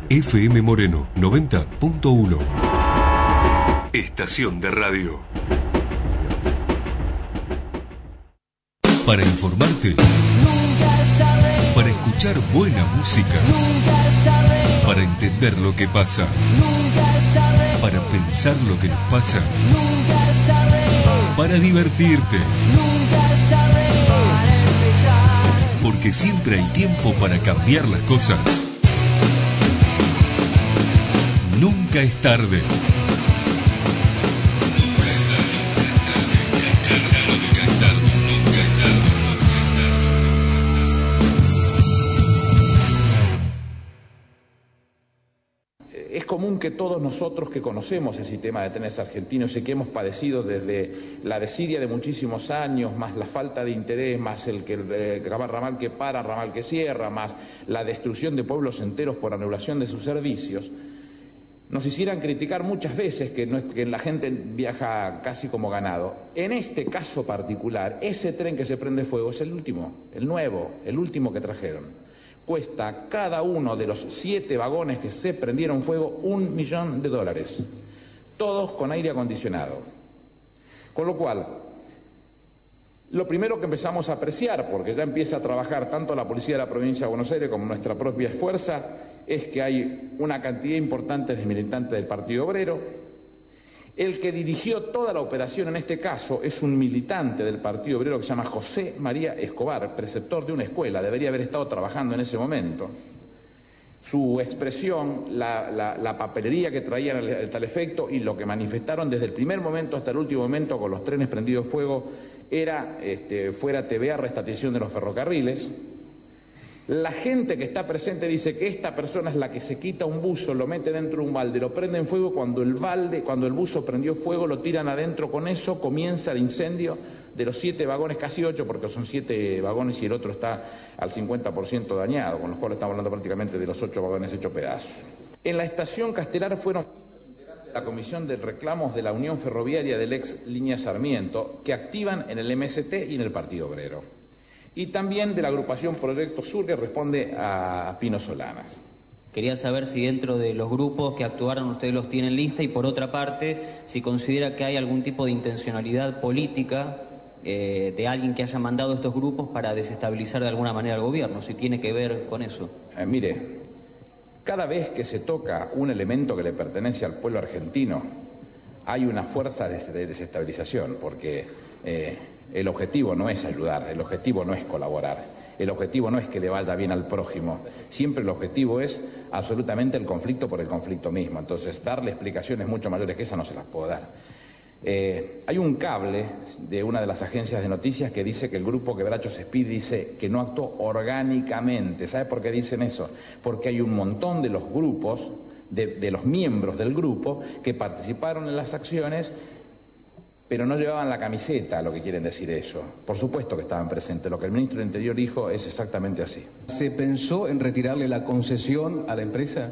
FM Moreno 90.1. Estación de radio. Para informarte, Nunca es tarde. para escuchar buena música, Nunca es tarde. para entender lo que pasa, Nunca es tarde. para pensar lo que nos pasa, Nunca es tarde. para divertirte, Nunca es tarde. Para empezar. porque siempre hay tiempo para cambiar las cosas. Nunca es tarde. Es común que todos nosotros que conocemos el sistema de trenes argentinos y que hemos padecido desde la desidia de muchísimos años, más la falta de interés, más el ramal que para, ramal que cierra, más la destrucción de pueblos enteros por anulación de sus servicios, nos hicieran criticar muchas veces que la gente viaja casi como ganado. En este caso particular, ese tren que se prende fuego es el último, el nuevo, el último que trajeron. Cuesta cada uno de los 7 vagones que se prendieron fuego $1 millón, todos con aire acondicionado. Con lo cual, lo primero que empezamos a apreciar, porque ya empieza a trabajar tanto la Policía de la Provincia de Buenos Aires como nuestra propia fuerza, es que hay una cantidad importante de militantes del Partido Obrero. El que dirigió toda la operación en este caso es un militante del Partido Obrero que se llama José María Escobar, preceptor de una escuela, debería haber estado trabajando en ese momento. Su expresión, la papelería que traían al tal efecto y lo que manifestaron desde el primer momento hasta el último momento con los trenes prendidos fuego era fuera TVA, restatización de los ferrocarriles. La gente que está presente dice que esta persona es la que se quita un buzo, lo mete dentro de un balde, lo prende en fuego, cuando el buzo prendió fuego lo tiran adentro, con eso comienza el incendio de los 7 vagones, casi 8, porque son 7 vagones y el otro está al 50% dañado, con los cuales estamos hablando prácticamente de los 8 vagones hechos pedazos. En la estación Castelar fueron la Comisión de Reclamos de la Unión Ferroviaria del ex Línea Sarmiento, que activan en el MST y en el Partido Obrero. Y también de la agrupación Proyecto Sur, que responde a Pino Solanas. Quería saber si dentro de los grupos que actuaron ustedes los tienen lista y por otra parte, si considera que hay algún tipo de intencionalidad política de alguien que haya mandado estos grupos para desestabilizar de alguna manera al gobierno, si tiene que ver con eso. Mire, cada vez que se toca un elemento que le pertenece al pueblo argentino, hay una fuerza de desestabilización, porque el objetivo no es ayudar, el objetivo no es colaborar, el objetivo no es que le vaya bien al prójimo, siempre el objetivo es absolutamente el conflicto por el conflicto mismo. Entonces, darle explicaciones mucho mayores que esa no se las puedo dar. Hay un cable de una de las agencias de noticias que dice que el grupo Quebrachos Speed dice que no actuó orgánicamente. ¿Sabe por qué dicen eso? Porque hay un montón de los grupos, de los miembros del grupo, que participaron en las acciones, pero no llevaban la camiseta, lo que quieren decir eso. Por supuesto que estaban presentes. Lo que el ministro del Interior dijo es exactamente así. ¿Se pensó en retirarle la concesión a la empresa?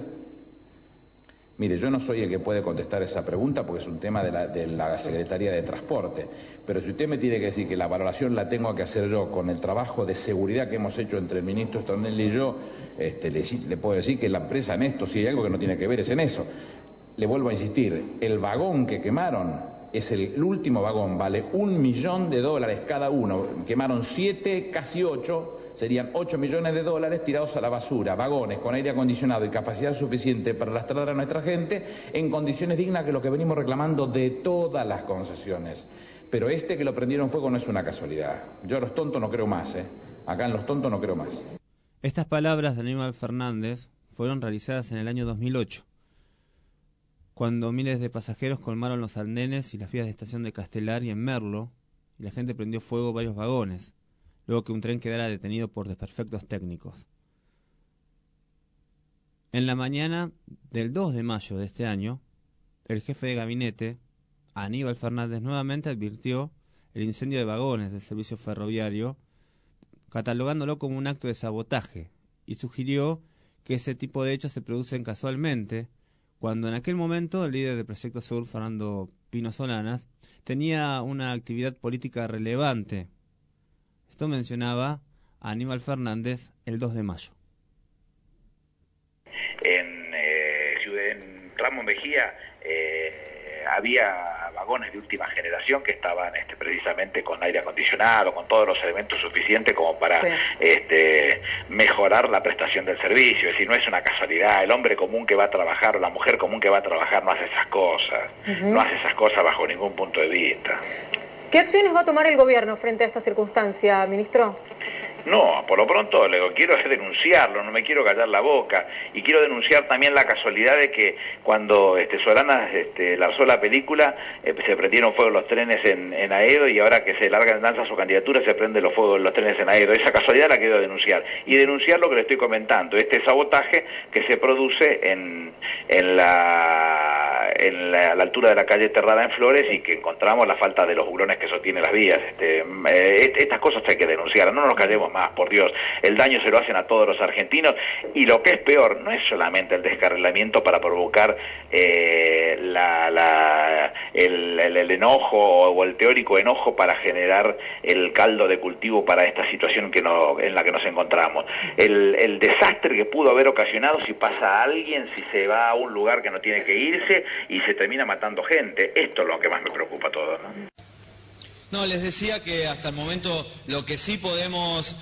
Mire, yo no soy el que puede contestar esa pregunta porque es un tema de la Secretaría de Transporte. Pero si usted me tiene que decir que la valoración la tengo que hacer yo con el trabajo de seguridad que hemos hecho entre el ministro Stornelli y yo, le puedo decir que la empresa en esto, si hay algo que no tiene que ver, es en eso. Le vuelvo a insistir, el vagón que quemaron es el último vagón, vale $1 millón cada uno. Quemaron 7, casi 8, serían $8 millones tirados a la basura. Vagones con aire acondicionado y capacidad suficiente para arrastrar a nuestra gente en condiciones dignas, que es lo que venimos reclamando de todas las concesiones. Pero que lo prendieron fuego no es una casualidad. Yo a los tontos no creo más, Acá en los tontos no creo más. Estas palabras de Aníbal Fernández fueron realizadas en el año 2008. Cuando miles de pasajeros colmaron los andenes y las vías de estación de Castelar y en Merlo, y la gente prendió fuego varios vagones, luego que un tren quedara detenido por desperfectos técnicos. En la mañana del 2 de mayo de este año, el jefe de gabinete, Aníbal Fernández, nuevamente advirtió el incendio de vagones del servicio ferroviario, catalogándolo como un acto de sabotaje, y sugirió que ese tipo de hechos se producen casualmente, cuando en aquel momento el líder del Proyecto Sur, Fernando Pino Solanas, tenía una actividad política relevante. Esto mencionaba a Aníbal Fernández el 2 de mayo. En Ramos Mejía había vagones de última generación que estaban precisamente con aire acondicionado, con todos los elementos suficientes como para mejorar la prestación del servicio. Es decir, no es una casualidad. El hombre común que va a trabajar o la mujer común que va a trabajar no hace esas cosas. No hace esas cosas bajo ningún punto de vista. ¿Qué acciones va a tomar el gobierno frente a esta circunstancia, ministro? No, por lo pronto lo que quiero es denunciarlo, no me quiero callar la boca, y quiero denunciar también la casualidad de que cuando Solana lanzó la película, se prendieron fuego los trenes en Aedo, y ahora que se lanza su candidatura se prenden los fuegos los trenes en Aedo. Esa casualidad la quiero denunciar, y denunciar lo que le estoy comentando, sabotaje que se produce a la altura de la calle Terrada en Flores, y que encontramos la falta de los bulones que sostienen las vías. Estas cosas hay que denunciar, no nos callemos más, por Dios. El daño se lo hacen a todos los argentinos, y lo que es peor, no es solamente el descarrilamiento para provocar el enojo o el teórico enojo para generar el caldo de cultivo para esta situación en la que nos encontramos. El desastre que pudo haber ocasionado si pasa a alguien, si se va a un lugar que no tiene que irse y se termina matando gente. Esto es lo que más me preocupa a todos, ¿no? No, les decía que hasta el momento lo que sí podemos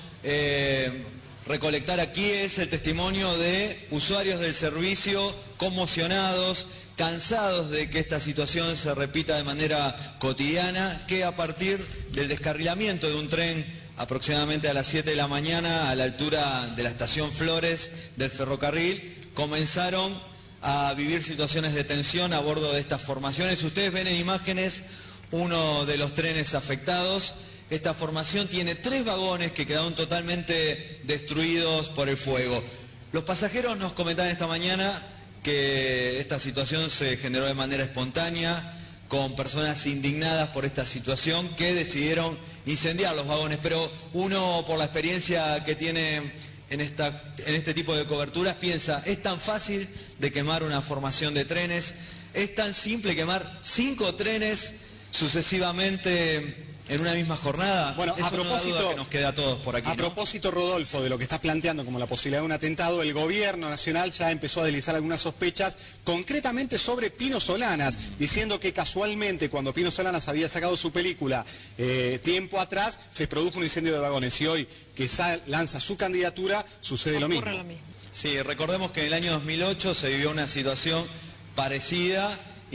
recolectar aquí es el testimonio de usuarios del servicio conmocionados, cansados de que esta situación se repita de manera cotidiana, que a partir del descarrilamiento de un tren aproximadamente a las 7 de la mañana a la altura de la estación Flores del ferrocarril, comenzaron a vivir situaciones de tensión a bordo de estas formaciones. Ustedes ven en imágenes uno de los trenes afectados. Esta formación tiene 3 vagones que quedaron totalmente destruidos por el fuego. Los pasajeros nos comentaban esta mañana que esta situación se generó de manera espontánea, con personas indignadas por esta situación que decidieron incendiar los vagones, pero uno, por la experiencia que tiene en este tipo de coberturas, piensa, es tan fácil de quemar una formación de trenes, es tan simple quemar 5 trenes sucesivamente en una misma jornada. Bueno, es una duda que nos queda a todos por aquí. A propósito, Rodolfo, de lo que estás planteando como la posibilidad de un atentado, el gobierno nacional ya empezó a deslizar algunas sospechas, concretamente sobre Pino Solanas, diciendo que casualmente cuando Pino Solanas había sacado su película tiempo atrás, se produjo un incendio de vagones, y hoy que lanza su candidatura sucede lo mismo. Sí, recordemos que en el año 2008 se vivió una situación parecida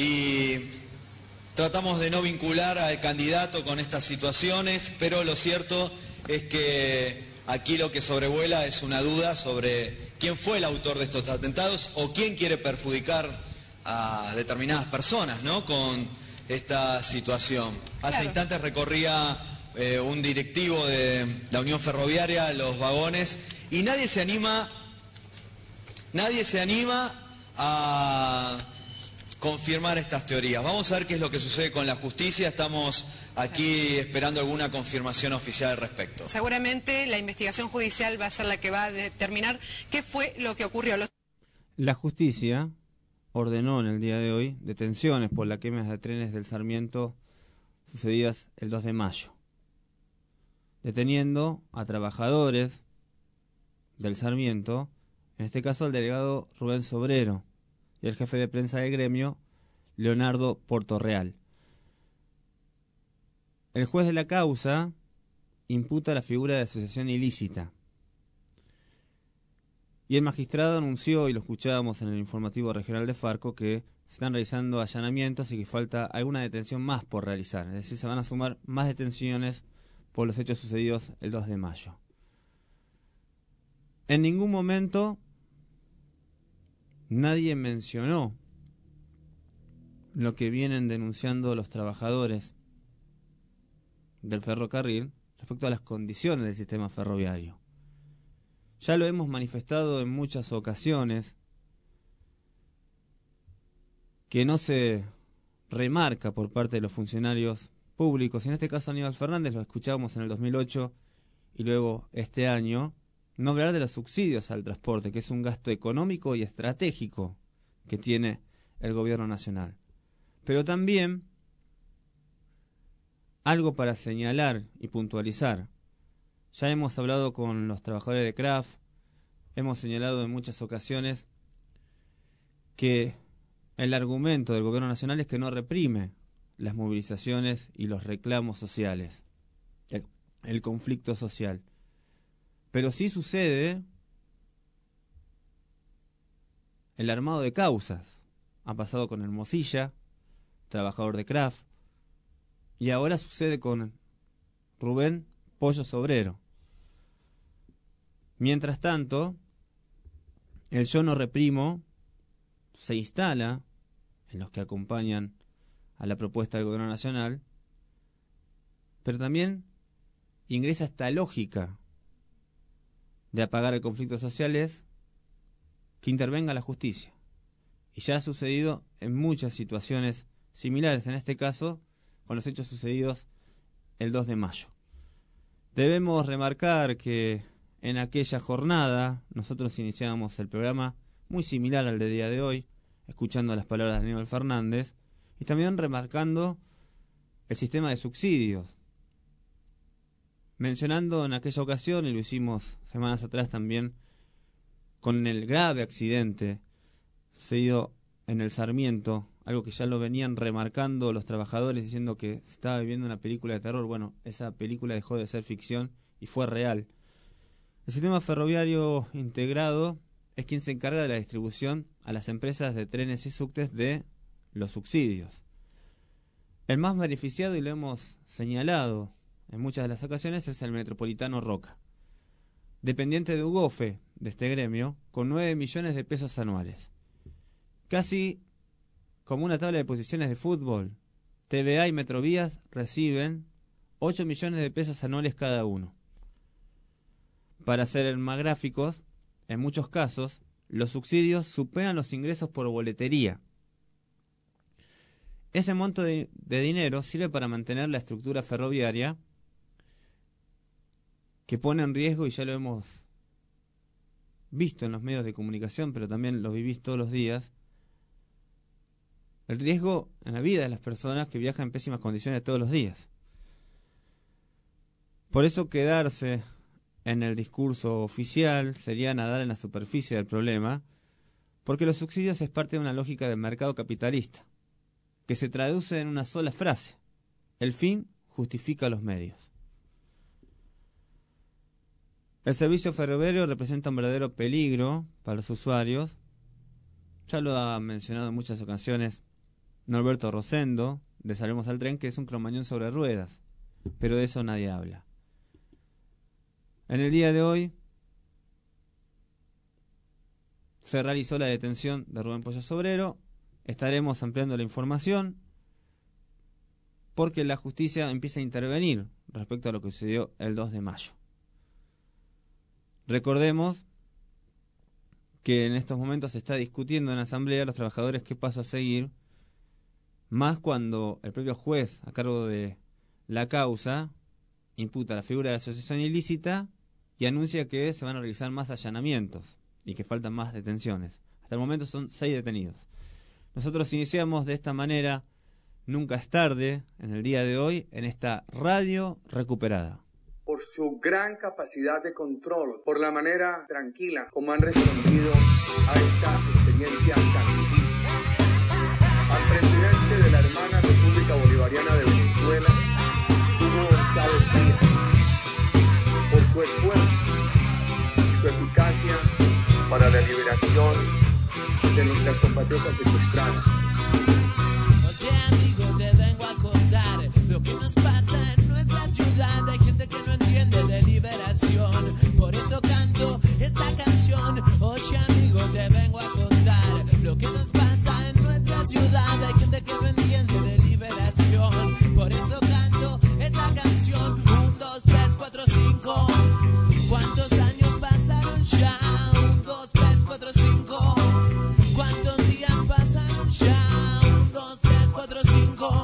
y tratamos de no vincular al candidato con estas situaciones, pero lo cierto es que aquí lo que sobrevuela es una duda sobre quién fue el autor de estos atentados o quién quiere perjudicar a determinadas personas, ¿no?, con esta situación. Hace instantes recorría un directivo de la Unión Ferroviaria los vagones y nadie se anima a confirmar estas teorías. Vamos a ver qué es lo que sucede con la justicia. Estamos aquí esperando alguna confirmación oficial al respecto. Seguramente la investigación judicial va a ser la que va a determinar qué fue lo que ocurrió. La justicia ordenó en el día de hoy detenciones por la quema de trenes del Sarmiento sucedidas el 2 de mayo, deteniendo a trabajadores del Sarmiento, en este caso el delegado Rubén Sobrero y el jefe de prensa del gremio, Leonardo Portorreal. El juez de la causa imputa la figura de asociación ilícita. Y el magistrado anunció, y lo escuchábamos en el informativo regional de Farco, que se están realizando allanamientos y que falta alguna detención más por realizar. Es decir, se van a sumar más detenciones por los hechos sucedidos el 2 de mayo. En ningún momento nadie mencionó lo que vienen denunciando los trabajadores del ferrocarril respecto a las condiciones del sistema ferroviario. Ya lo hemos manifestado en muchas ocasiones, que no se remarca por parte de los funcionarios públicos, y en este caso Aníbal Fernández lo escuchábamos en el 2008 y luego este año, no hablar de los subsidios al transporte, que es un gasto económico y estratégico que tiene el gobierno nacional. Pero también algo para señalar y puntualizar. Ya hemos hablado con los trabajadores de Kraft, hemos señalado en muchas ocasiones que el argumento del gobierno nacional es que no reprime las movilizaciones y los reclamos sociales, el conflicto social. Pero sí sucede el armado de causas. Ha pasado con Hermosilla, trabajador de Kraft, y ahora sucede con Rubén Pollo Sobrero. Mientras tanto, el yo no reprimo se instala en los que acompañan a la propuesta del gobierno nacional, pero también ingresa esta lógica de apagar el conflicto social, es que intervenga la justicia. Y ya ha sucedido en muchas situaciones similares, en este caso con los hechos sucedidos el 2 de mayo. Debemos remarcar que en aquella jornada nosotros iniciábamos el programa muy similar al de día de hoy, escuchando las palabras de Aníbal Fernández y también remarcando el sistema de subsidios, mencionando en aquella ocasión, y lo hicimos semanas atrás también, con el grave accidente sucedido en el Sarmiento, algo que ya lo venían remarcando los trabajadores diciendo que se estaba viviendo una película de terror. Bueno, esa película dejó de ser ficción y fue real. El sistema ferroviario integrado es quien se encarga de la distribución a las empresas de trenes y subtes de los subsidios. El más beneficiado, y lo hemos señalado en muchas de las ocasiones, es el Metropolitano Roca, dependiente de UGOFE, de este gremio, con 9 millones de pesos anuales. Casi como una tabla de posiciones de fútbol, TVA y Metrovías reciben 8 millones de pesos anuales cada uno. Para ser más gráficos, en muchos casos, los subsidios superan los ingresos por boletería. Ese monto de dinero sirve para mantener la estructura ferroviaria, que pone en riesgo, y ya lo hemos visto en los medios de comunicación, pero también lo vivís todos los días, el riesgo en la vida de las personas que viajan en pésimas condiciones todos los días. Por eso quedarse en el discurso oficial sería nadar en la superficie del problema, porque los subsidios es parte de una lógica del mercado capitalista, que se traduce en una sola frase: el fin justifica los medios. El servicio ferroviario representa un verdadero peligro para los usuarios. Ya lo ha mencionado en muchas ocasiones Norberto Rosendo, de Salvemos al Tren, que es un cromañón sobre ruedas, pero de eso nadie habla. En el día de hoy se realizó la detención de Rubén Pollo Sobrero. Estaremos ampliando la información porque la justicia empieza a intervenir respecto a lo que sucedió el 2 de mayo. Recordemos que en estos momentos se está discutiendo en la Asamblea los trabajadores qué paso a seguir, más cuando el propio juez a cargo de la causa imputa la figura de asociación ilícita y anuncia que se van a realizar más allanamientos y que faltan más detenciones. Hasta el momento son 6 detenidos. Nosotros iniciamos de esta manera Nunca es tarde, en el día de hoy, en esta radio recuperada. Por su gran capacidad de control, por la manera tranquila como han respondido a esta experiencia tan difícil. Al presidente de la hermana República Bolivariana de Venezuela, Hugo González Díaz, por su esfuerzo y su eficacia para la liberación de nuestras compatriotas secuestradas. Oye, amigo, te vengo a contar lo que nos pasa en nuestra ciudad. Hay gente que no entiende de liberación, por eso canto esta canción. Oye, amigo, te vengo a contar lo que nos pasa en nuestra ciudad. Hay gente que no entiende de liberación, por eso canto esta canción. 1, 2, 3, 4, 5. ¿Cuántos años pasaron ya? 1, 2, 3, 4, 5. ¿Cuántos días pasaron ya? 1, 2, 3, 4, 5.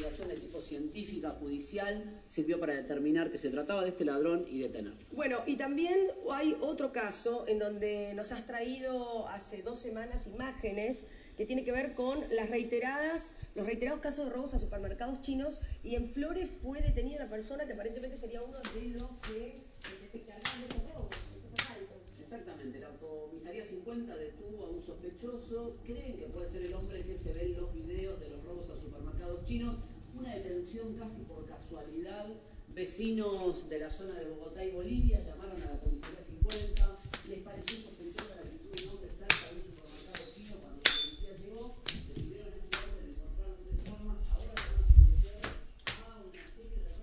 investigación de tipo científica, judicial, sirvió para determinar que se trataba de este ladrón y detenerlo. Bueno, y también hay otro caso en donde nos has traído hace 2 semanas imágenes que tiene que ver con los reiterados casos de robos a supermercados chinos, y en Flores fue detenida una persona que aparentemente sería uno de los que se encargaban de estos robos. Exactamente, la comisaría 50 detuvo a un sospechoso. Creen que puede ser el hombre que se ve en los videos de los robos a supermercados chinos. Una detención casi por casualidad. Vecinos de la zona de Bogotá y Bolivia llamaron a la comisaría 50. Les pareció sospechosa la actitud de un hombre cerca de un supermercado chino. Cuando la policía llegó, detuvieron a este hombre, le encontraron 3 armas. Ahora se van a investigar a una serie de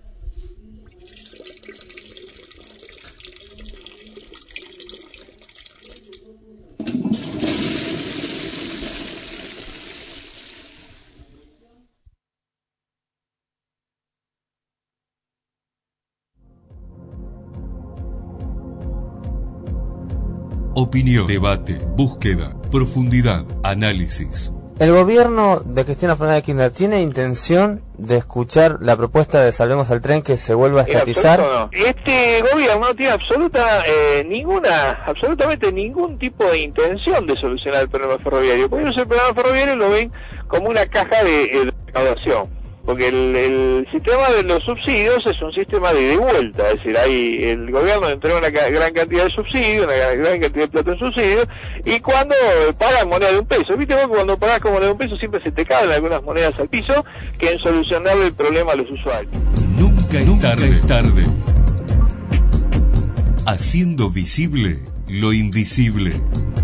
Opinión, debate, búsqueda, profundidad, análisis. ¿El gobierno de Cristina Fernández de Kirchner tiene intención de escuchar la propuesta de Salvemos al Tren que se vuelva a estatizar? No. Este gobierno no tiene absolutamente ningún tipo de intención de solucionar el problema ferroviario. Por eso el problema ferroviario lo ven como una caja de recaudación. Porque el sistema de los subsidios es un sistema de ida y vuelta, es decir, el gobierno entrega una gran cantidad de subsidios, una gran cantidad de plata en subsidios, y cuando pagan moneda de $1, viste vos que cuando pagás con moneda de $1 siempre se te caen algunas monedas al piso, que en solucionarle el problema a los usuarios. Nunca es tarde. Haciendo visible lo invisible.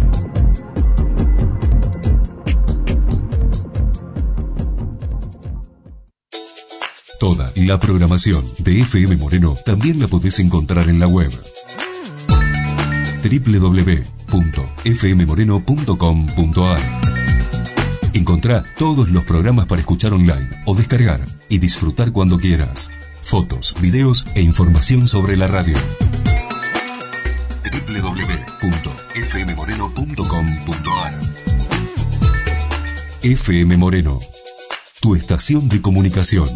Toda la programación de FM Moreno también la podés encontrar en la web www.fmmoreno.com.ar. Encontrá todos los programas para escuchar online o descargar y disfrutar cuando quieras. Fotos, videos e información sobre la radio. www.fmmoreno.com.ar. FM Moreno, tu estación de comunicación.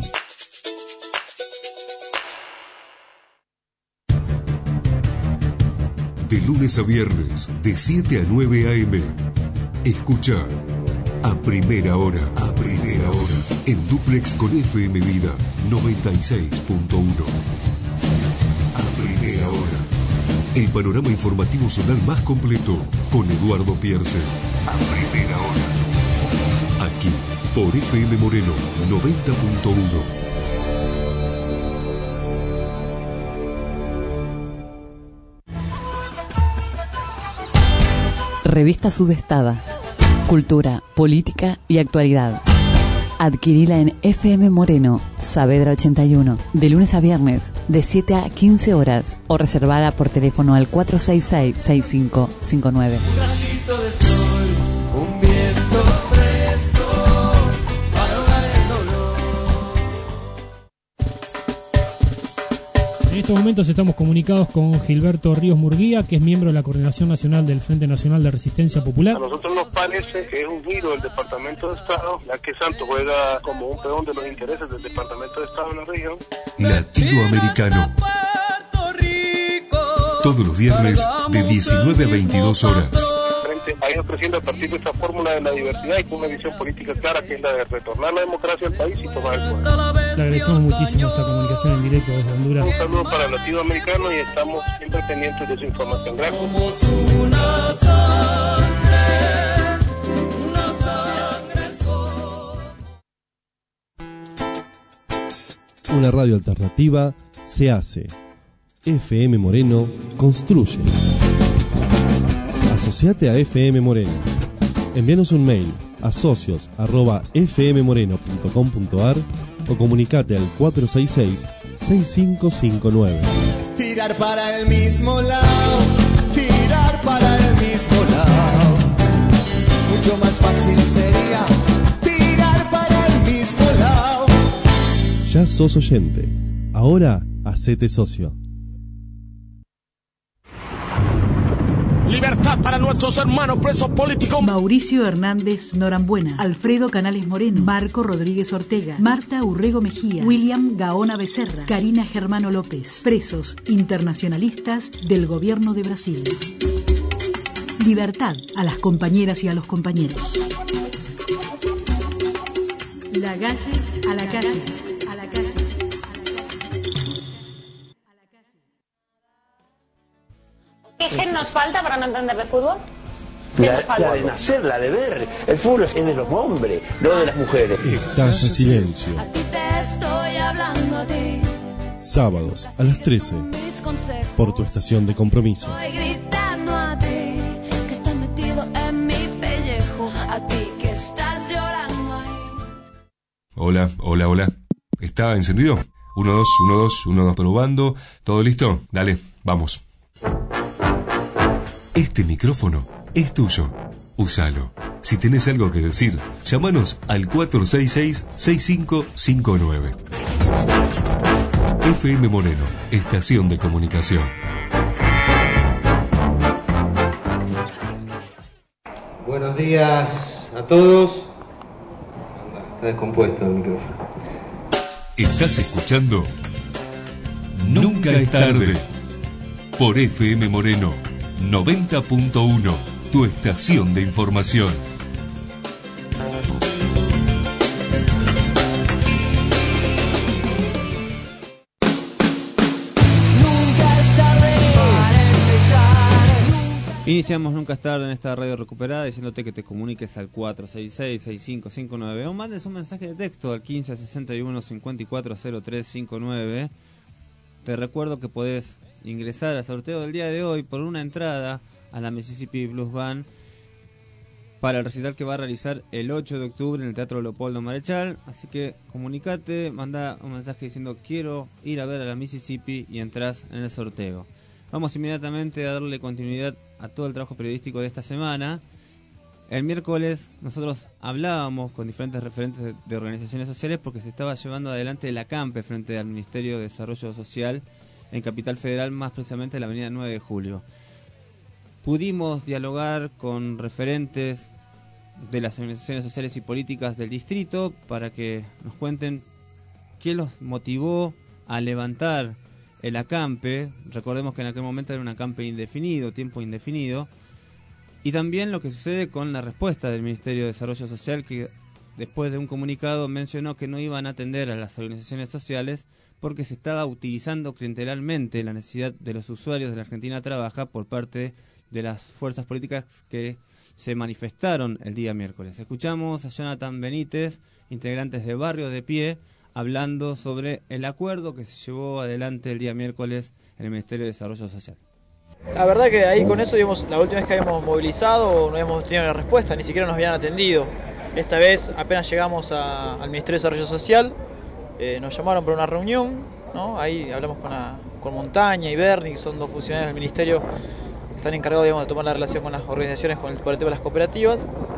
De lunes a viernes, de 7 a 9 a.m. Escucha a primera hora, en dúplex con FM Vida 96.1. A primera hora, el panorama informativo zonal más completo con Eduardo Pierce. A primera hora, aquí por FM Moreno 90.1. Revista Sudestada. Cultura, política y actualidad. Adquirila en FM Moreno, Saavedra 81, de lunes a viernes, de 7 a 15 horas, o reservada por teléfono al 466-6559. Un rayito de sol, un viento fresco, para ahogar el dolor. En estos momentos estamos comunicados con Gilberto Ríos Murguía, que es miembro de la Coordinación Nacional del Frente Nacional de Resistencia Popular. A nosotros nos parece que es un giro del Departamento de Estado, ya que Santos juega como un peón de los intereses del Departamento de Estado en la región. Latinoamericano. Todos los viernes de 19 a 22 horas. Ha ido creciendo a partir de esta fórmula de la diversidad y con una visión política clara, que es la de retornar la democracia al país y tomar el poder. Le agradecemos muchísimo esta comunicación en directo desde Honduras. Un saludo para el Latinoamericano y estamos siempre pendientes de su información. Gracias. Somos una sangre sola. Una radio alternativa se hace. FM Moreno construye. Asociate a FM Moreno. Envíanos un mail a socios@fmmoreno.com.ar o comunicate al 466-6559. Tirar para el mismo lado, tirar para el mismo lado. Mucho más fácil sería tirar para el mismo lado. Ya sos oyente. Ahora hacete socio. Le libertad para nuestros hermanos presos políticos. Mauricio Hernández Norambuena, Alfredo Canales Moreno, Marco Rodríguez Ortega, Marta Urrego Mejía, William Gaona Becerra, Karina Germano López, presos internacionalistas del gobierno de Brasil. Libertad a las compañeras y a los compañeros. La calle a la calle. A la calle. ¿Qué gen nos falta para no entender de fútbol? La de nacer, la de ver. El fútbol es de los hombres, no de las mujeres. Estalla Silencio. A ti te estoy hablando a ti. Sábados a las 13. Por tu estación de compromiso. Estoy gritando a ti que estás metido en mi pellejo. A ti que estás llorando ahí. Hola. ¿Está encendido? 1, 2, 1, 2, 1, 2, probando. ¿Todo listo? Dale, vamos. Este micrófono es tuyo. Úsalo. Si tenés algo que decir, llámanos al 466-6559. FM Moreno, estación de comunicación. Buenos días a todos. Está descompuesto el micrófono. Estás escuchando Nunca es tarde por FM Moreno 90.1, tu estación de información. Iniciamos Nunca es tarde en esta radio recuperada diciéndote que te comuniques al 466-6559 o mandes un mensaje de texto al 1561-540359. Te recuerdo que podés ingresar al sorteo del día de hoy por una entrada a la Mississippi Blues Band para el recital que va a realizar el 8 de octubre en el Teatro Leopoldo Marechal. Así que comunicate, manda un mensaje diciendo quiero ir a ver a la Mississippi y entras en el sorteo. Vamos inmediatamente a darle continuidad a todo el trabajo periodístico de esta semana. El miércoles nosotros hablábamos con diferentes referentes de organizaciones sociales porque se estaba llevando adelante la CAMPE frente al Ministerio de Desarrollo Social en Capital Federal, más precisamente en la avenida 9 de Julio. Pudimos dialogar con referentes de las organizaciones sociales y políticas del distrito para que nos cuenten qué los motivó a levantar el acampe. Recordemos que en aquel momento era un acampe indefinido, tiempo indefinido, y también lo que sucede con la respuesta del Ministerio de Desarrollo Social, que después de un comunicado mencionó que no iban a atender a las organizaciones sociales porque se estaba utilizando clientelarmente la necesidad de los usuarios de la Argentina Trabaja por parte de las fuerzas políticas que se manifestaron el día miércoles. Escuchamos a Jonathan Benítez, integrantes de Barrio de Pie, hablando sobre el acuerdo que se llevó adelante el día miércoles en el Ministerio de Desarrollo Social. La verdad que ahí con eso, digamos, la última vez que habíamos movilizado no habíamos tenido una respuesta, ni siquiera nos habían atendido. Esta vez apenas llegamos al Ministerio de Desarrollo Social, nos llamaron para una reunión, ¿no? Ahí hablamos con Montaña y Berni, que son dos funcionarios del Ministerio que están encargados, digamos, de tomar la relación con las organizaciones por el tema de las cooperativas.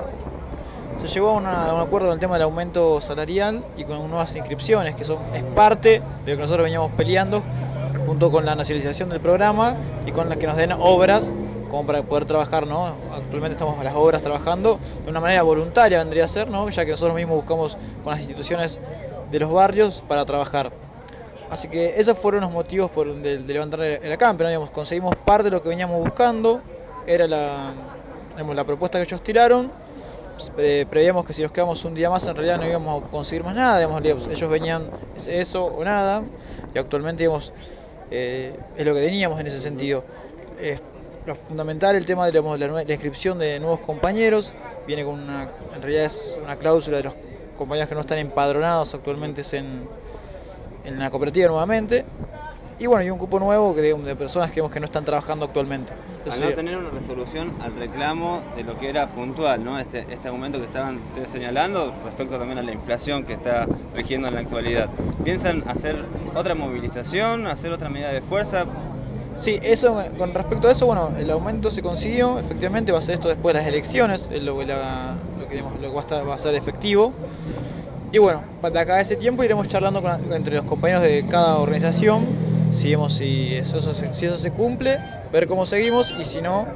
Se llegó a un acuerdo en el tema del aumento salarial y con nuevas inscripciones, que es parte de lo que nosotros veníamos peleando, junto con la nacionalización del programa y con la que nos den obras como para poder trabajar, ¿no? Actualmente estamos en las obras trabajando de una manera voluntaria, vendría a ser, ¿no? Ya que nosotros mismos buscamos con las instituciones de los barrios para trabajar. Así que esos fueron los motivos de levantar el acampe, ¿no? Digamos, conseguimos parte de lo que veníamos buscando, era la propuesta que ellos tiraron. Prevíamos que si nos quedamos un día más en realidad no íbamos a conseguir más nada, digamos, ellos venían eso o nada, y actualmente, digamos, es lo que teníamos en ese sentido. Lo fundamental, el tema de la inscripción de nuevos compañeros, viene con en realidad es una cláusula de los compañeros que no están empadronados actualmente en la cooperativa nuevamente, y bueno, y un cupo nuevo de personas que no están trabajando actualmente. Al no tener una resolución al reclamo de lo que era puntual, ¿no? Este argumento que estaban ustedes señalando respecto también a la inflación que está rigiendo en la actualidad. ¿Piensan hacer otra movilización, hacer otra medida de fuerza? Sí, eso, con respecto a eso, bueno, el aumento se consiguió, efectivamente va a ser esto después de las elecciones, es lo que va a ser efectivo. Y bueno, de acá a ese tiempo iremos charlando entre los compañeros de cada organización, si eso se cumple, ver cómo seguimos, y si no,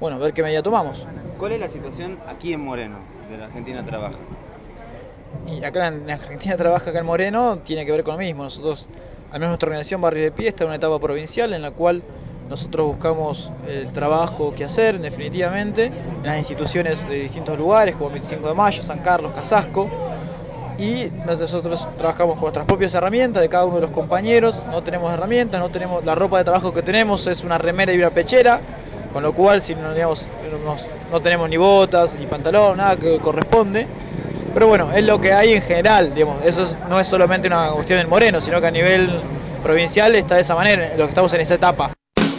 bueno, ver qué medida tomamos. ¿Cuál es la situación aquí en Moreno, de la Argentina Trabaja? Y acá en la Argentina Trabaja, acá en Moreno, tiene que ver con lo mismo. Nosotros, al menos nuestra organización Barrios de Pie, está en una etapa provincial en la cual nosotros buscamos el trabajo que hacer, definitivamente, en las instituciones de distintos lugares, como 25 de Mayo, San Carlos, Casasco, y nosotros trabajamos con nuestras propias herramientas de cada uno de los compañeros. No tenemos herramientas, no tenemos, la ropa de trabajo que tenemos es una remera y una pechera, con lo cual si no, digamos, no tenemos ni botas, ni pantalón, nada que corresponde. Pero bueno, es lo que hay en general, digamos, eso no es solamente una cuestión del Moreno, sino que a nivel provincial está de esa manera, lo que estamos en esta etapa.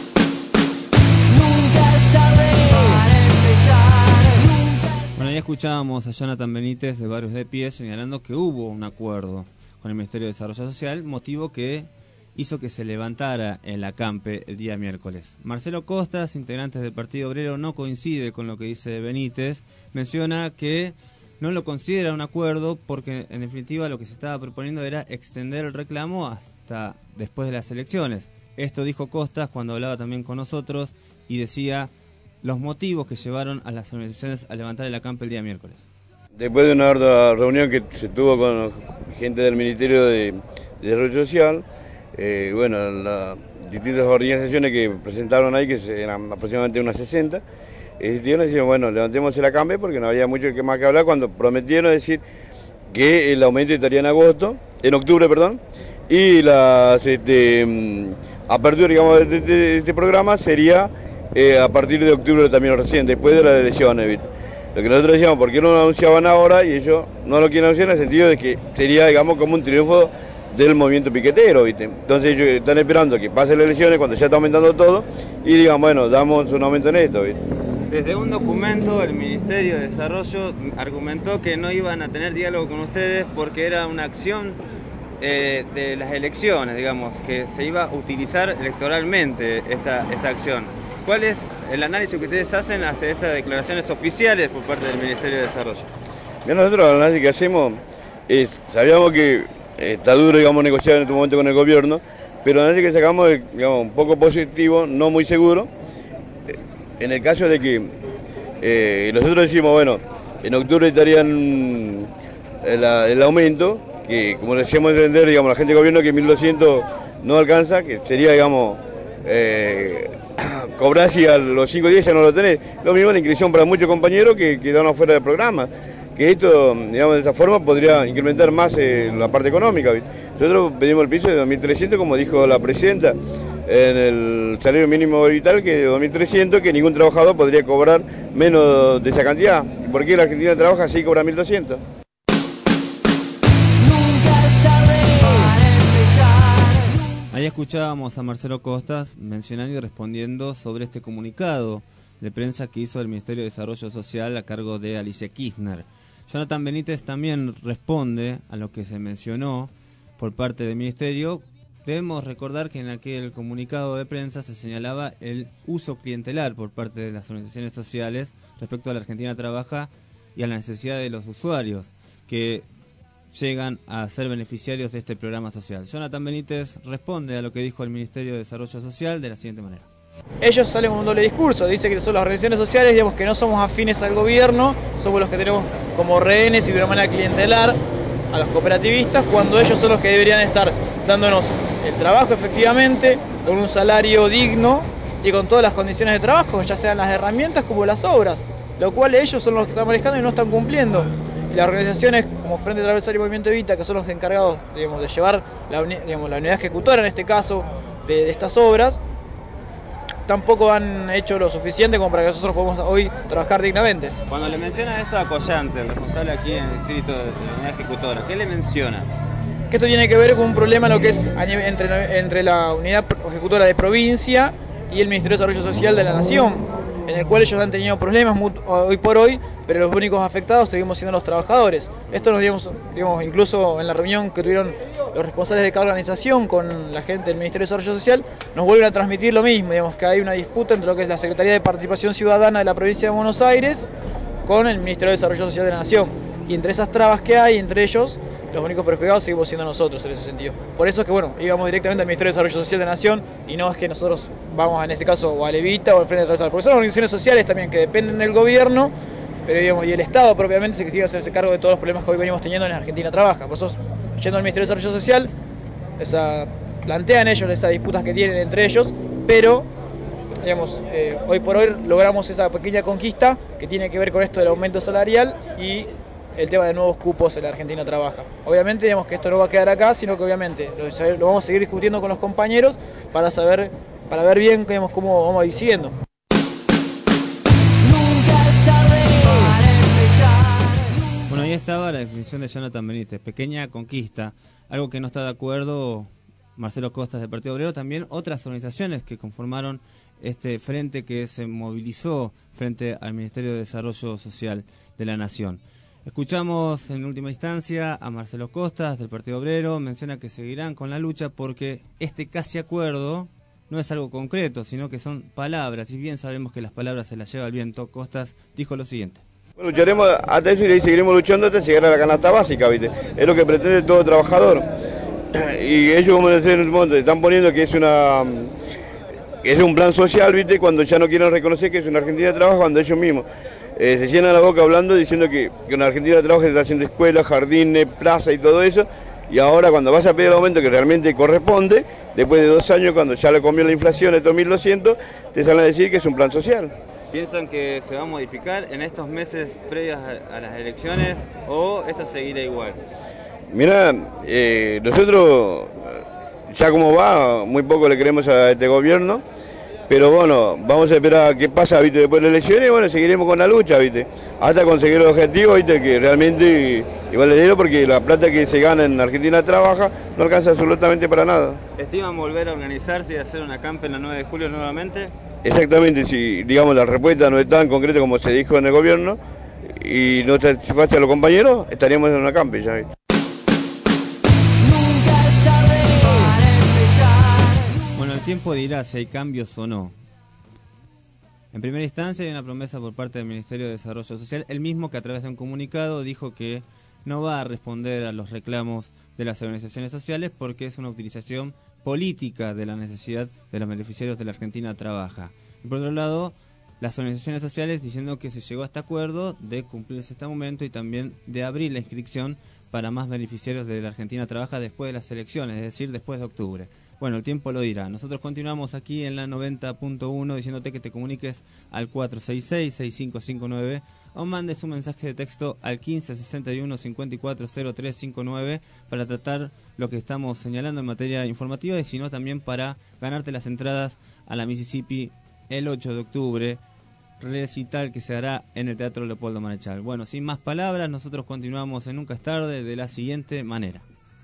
Bueno, ya escuchábamos a Jonathan Benítez de Barrios de Pie señalando que hubo un acuerdo con el Ministerio de Desarrollo Social, motivo que hizo que se levantara el acampe el día miércoles. Marcelo Costas, integrante del Partido Obrero, no coincide con lo que dice Benítez, menciona que no lo considera un acuerdo porque en definitiva lo que se estaba proponiendo era extender el reclamo hasta después de las elecciones. Esto dijo Costas cuando hablaba también con nosotros y decía los motivos que llevaron a las organizaciones a levantar el acampe el día miércoles. Después de una ardua reunión que se tuvo con gente del Ministerio de Desarrollo Social, bueno, las distintas organizaciones que presentaron ahí, que eran aproximadamente unas 60, decían, bueno, levantemos el acampe porque no había mucho más que hablar, cuando prometieron decir que el aumento estaría en octubre, y la apertura, digamos, de este programa sería a partir de octubre también recién, después de las elecciones, ¿viste? Lo que nosotros decíamos, ¿por qué no lo anunciaban ahora? Y ellos no lo quieren anunciar en el sentido de que sería, digamos, como un triunfo del movimiento piquetero, ¿viste? Entonces ellos están esperando que pasen las elecciones cuando ya está aumentando todo y digan, bueno, damos un aumento en esto, ¿viste? Desde un documento el Ministerio de Desarrollo argumentó que no iban a tener diálogo con ustedes porque era una acción de las elecciones, digamos, que se iba a utilizar electoralmente esta acción. ¿Cuál es el análisis que ustedes hacen hasta estas declaraciones oficiales por parte del Ministerio de Desarrollo? Bien, nosotros el análisis que hacemos es, sabíamos que está duro, digamos, negociar en este momento con el gobierno, pero el análisis que sacamos es, digamos, un poco positivo, no muy seguro, en el caso de que nosotros decimos, bueno, en octubre estarían el aumento, que como decíamos entender, digamos, la gente del gobierno que 1.200 no alcanza, que sería, digamos, cobrar si a los 5 días ya no lo tenés. Lo mismo la inscripción para muchos compañeros que quedaron afuera del programa, que esto, digamos, de esta forma podría incrementar más la parte económica, ¿viste? Nosotros pedimos el piso de 2.300, como dijo la presidenta, en el salario mínimo vital, que de 2.300, que ningún trabajador podría cobrar menos de esa cantidad. ¿Por qué la Argentina trabaja así y cobra 1.200? Ahí escuchábamos a Marcelo Costas mencionando y respondiendo sobre este comunicado de prensa que hizo el Ministerio de Desarrollo Social a cargo de Alicia Kirchner. Jonathan Benítez también responde a lo que se mencionó por parte del Ministerio. Debemos recordar que en aquel comunicado de prensa se señalaba el uso clientelar por parte de las organizaciones sociales respecto a la Argentina Trabaja y a la necesidad de los usuarios que llegan a ser beneficiarios de este programa social. Jonathan Benítez responde a lo que dijo el Ministerio de Desarrollo Social de la siguiente manera. Ellos salen con un doble discurso, dice que son las organizaciones sociales, digamos, que no somos afines al gobierno, somos los que tenemos como rehenes y de una manera clientelar a los cooperativistas, cuando ellos son los que deberían estar dándonos el trabajo efectivamente, con un salario digno y con todas las condiciones de trabajo, ya sean las herramientas como las obras, lo cual ellos son los que están manejando y no están cumpliendo. Y las organizaciones como Frente Transversal y Movimiento Evita, que son los encargados, digamos, de llevar la unidad ejecutora en este caso de estas obras, tampoco han hecho lo suficiente como para que nosotros podamos hoy trabajar dignamente. Cuando le menciona esto a Collante, el responsable aquí en el distrito de la unidad ejecutora, ¿qué le menciona? Que esto tiene que ver con un problema lo que es entre la unidad ejecutora de provincia y el Ministerio de Desarrollo Social de la Nación, en el cual ellos han tenido problemas hoy por hoy, pero los únicos afectados seguimos siendo los trabajadores. Esto nos digamos incluso en la reunión que tuvieron los responsables de cada organización con la gente del Ministerio de Desarrollo Social, nos vuelven a transmitir lo mismo, digamos que hay una disputa entre lo que es la Secretaría de Participación Ciudadana de la provincia de Buenos Aires con el Ministerio de Desarrollo Social de la Nación. Y entre esas trabas que hay, entre ellos, los únicos perjudicados seguimos siendo nosotros en ese sentido. Por eso es que, bueno, íbamos directamente al Ministerio de Desarrollo Social de la Nación y no es que nosotros vamos en este caso o a Levita o al Frente Transversal, porque son organizaciones sociales también que dependen del gobierno, pero digamos, y el Estado propiamente es el que sigue a hacerse cargo de todos los problemas que hoy venimos teniendo en Argentina Trabaja. Por eso, yendo al Ministerio de Desarrollo Social, plantean ellos esas disputas que tienen entre ellos, pero digamos, hoy por hoy logramos esa pequeña conquista que tiene que ver con esto del aumento salarial y el tema de nuevos cupos en la Argentina Trabaja. Obviamente, digamos que esto no va a quedar acá, sino que obviamente lo vamos a seguir discutiendo con los compañeros para ver bien, digamos, cómo vamos a ir siguiendo. Bueno, ahí estaba la definición de Jonathan Benítez, pequeña conquista, algo que no está de acuerdo Marcelo Costas del Partido Obrero, también otras organizaciones que conformaron este frente que se movilizó frente al Ministerio de Desarrollo Social de la Nación. Escuchamos en última instancia a Marcelo Costas del Partido Obrero, menciona que seguirán con la lucha porque este casi acuerdo no es algo concreto, sino que son palabras, y bien sabemos que las palabras se las lleva el viento. Costas dijo lo siguiente. Lucharemos hasta eso y seguiremos luchando hasta llegar a la canasta básica, ¿viste? Es lo que pretende todo trabajador. Y ellos, como decía en un momento, están poniendo que es un plan social, ¿viste? Cuando ya no quieren reconocer que es una Argentina de trabajo, cuando ellos mismos se llenan la boca hablando, diciendo que una Argentina de trabajo se está haciendo escuelas, jardines, plaza y todo eso, y ahora cuando vas a pedir el aumento que realmente corresponde, después de 2 años, cuando ya le comió la inflación, estos 1.200, te salen a decir que es un plan social. ¿Piensan que se va a modificar en estos meses previos a las elecciones o esto seguirá igual? Mira, nosotros, ya como va, muy poco le queremos a este gobierno, pero bueno, vamos a esperar a qué pasa, ¿viste? Después de las elecciones, y bueno, seguiremos con la lucha, ¿viste? Hasta conseguir el objetivo, ¿viste? Que realmente igual le digo porque la plata que se gana en Argentina Trabaja no alcanza absolutamente para nada. ¿Estiman volver a organizarse y hacer una campa en la 9 de julio nuevamente? Exactamente, si digamos la respuesta no es tan concreta como se dijo en el gobierno y no satisface a los compañeros, estaríamos en una campa ya, ¿viste? Bueno, el tiempo dirá si hay cambios o no. En primera instancia hay una promesa por parte del Ministerio de Desarrollo Social, el mismo que a través de un comunicado dijo que no va a responder a los reclamos de las organizaciones sociales porque es una utilización política de la necesidad de los beneficiarios de la Argentina Trabaja. Y por otro lado, las organizaciones sociales diciendo que se llegó a este acuerdo de cumplirse este aumento y también de abrir la inscripción para más beneficiarios de la Argentina Trabaja después de las elecciones, es decir, después de octubre. Bueno, el tiempo lo dirá. Nosotros continuamos aquí en la 90.1 diciéndote que te comuniques al 466-6559 o mandes un mensaje de texto al 1561-540359 para tratar lo que estamos señalando en materia informativa y si no también para ganarte las entradas a la Mississippi el 8 de octubre, recital que se hará en el Teatro Leopoldo Marechal. Bueno, sin más palabras, nosotros continuamos en Nunca es Tarde de la siguiente manera.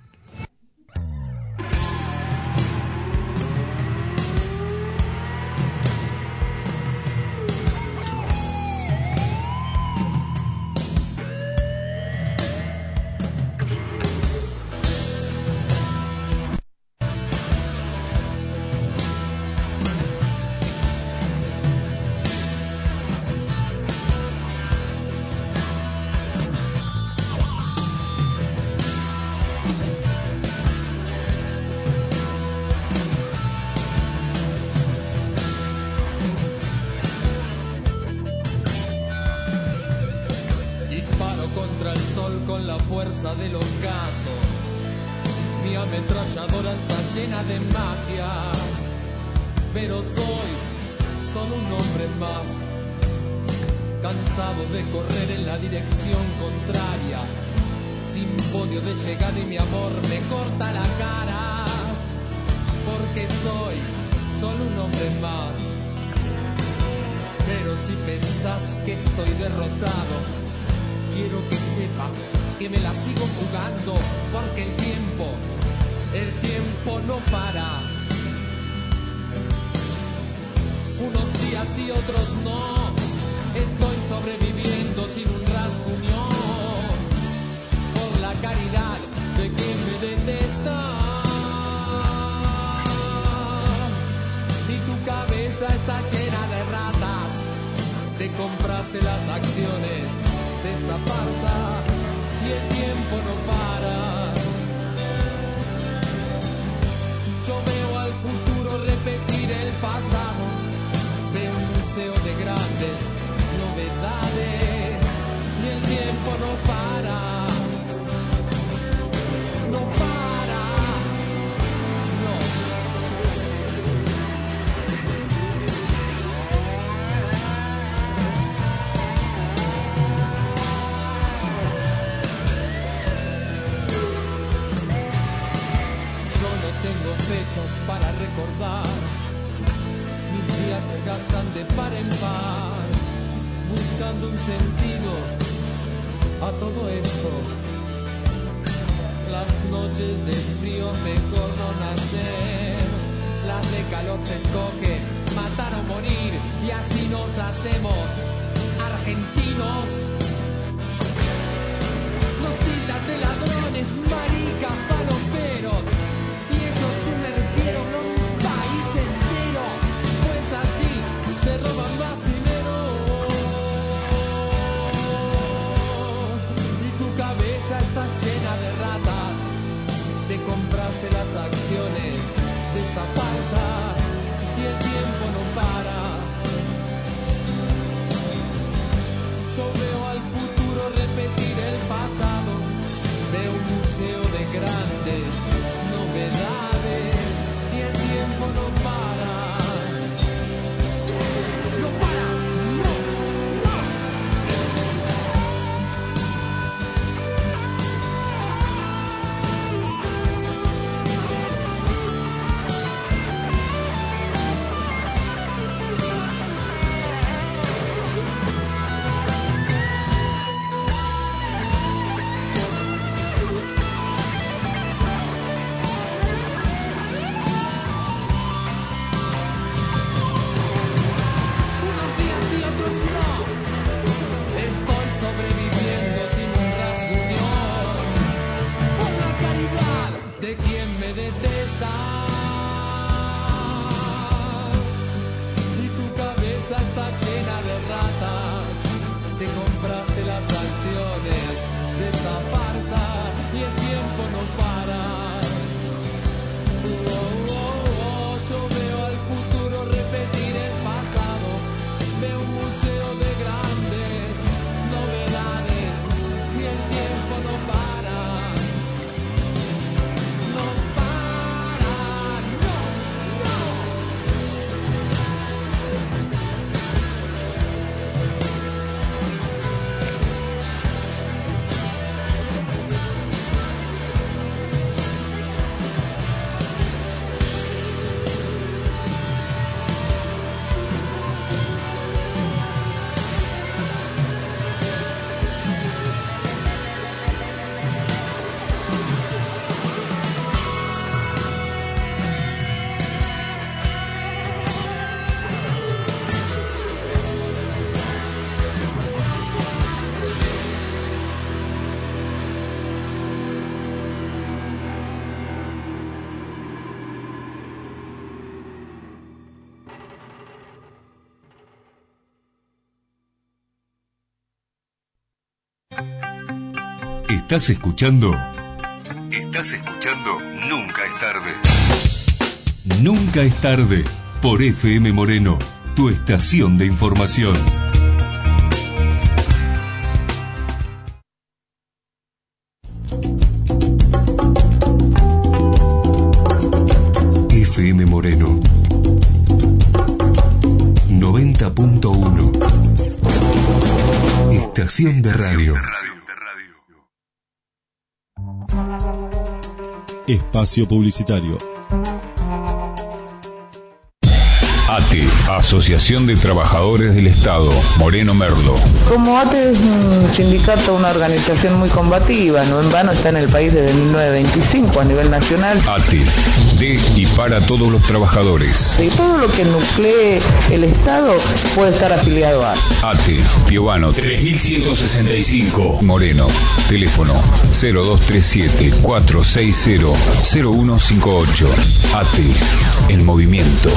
Del ocaso, mi ametralladora está llena de magias, pero soy solo un hombre más, cansado de correr en la dirección contraria, sin podio de llegada y mi amor me corta la cara, porque soy solo un hombre más, pero si pensás que estoy derrotado, quiero que sepas que me la sigo jugando, porque el tiempo no para. Unos días y otros no, estoy sobreviviendo sin un rasguño, por la caridad de quien me detesta. Y tu cabeza está llena de ratas, te compraste las acciones de esta farsa y el tiempo no para. cosas para recordar. Mis días se gastan de par en par, buscando un sentido a todo esto. Las noches de frío mejor no nacer, las de calor se escogen, matar o morir, y así nos hacemos argentinos. Nos tildan de ladrones, maricas, paloperos, y ellos sumergieron a un país entero, pues así se roban más dinero. Y tu cabeza está llena de ratas, te compraste las acciones de esta farsa y el tiempo no para. Yo veo al futuro repetir el pasado, veo un museo de grandes novedades y el tiempo no para. No para, no, no. ¿Estás escuchando? ¿Estás escuchando? Nunca es tarde. Nunca es tarde. Por FM Moreno, tu estación de información. FM Moreno 90.1. Estación de radio. Espacio publicitario. ATE, Asociación de Trabajadores del Estado, Moreno Merlo. Como ATE es un sindicato, una organización muy combativa, no en vano está en el país desde 1925 a nivel nacional. ATE, de y para todos los trabajadores. Y todo lo que nuclee el Estado puede estar afiliado a ATE, Piovano 3165, Moreno. Teléfono 0237-460-0158. ATE, el movimiento.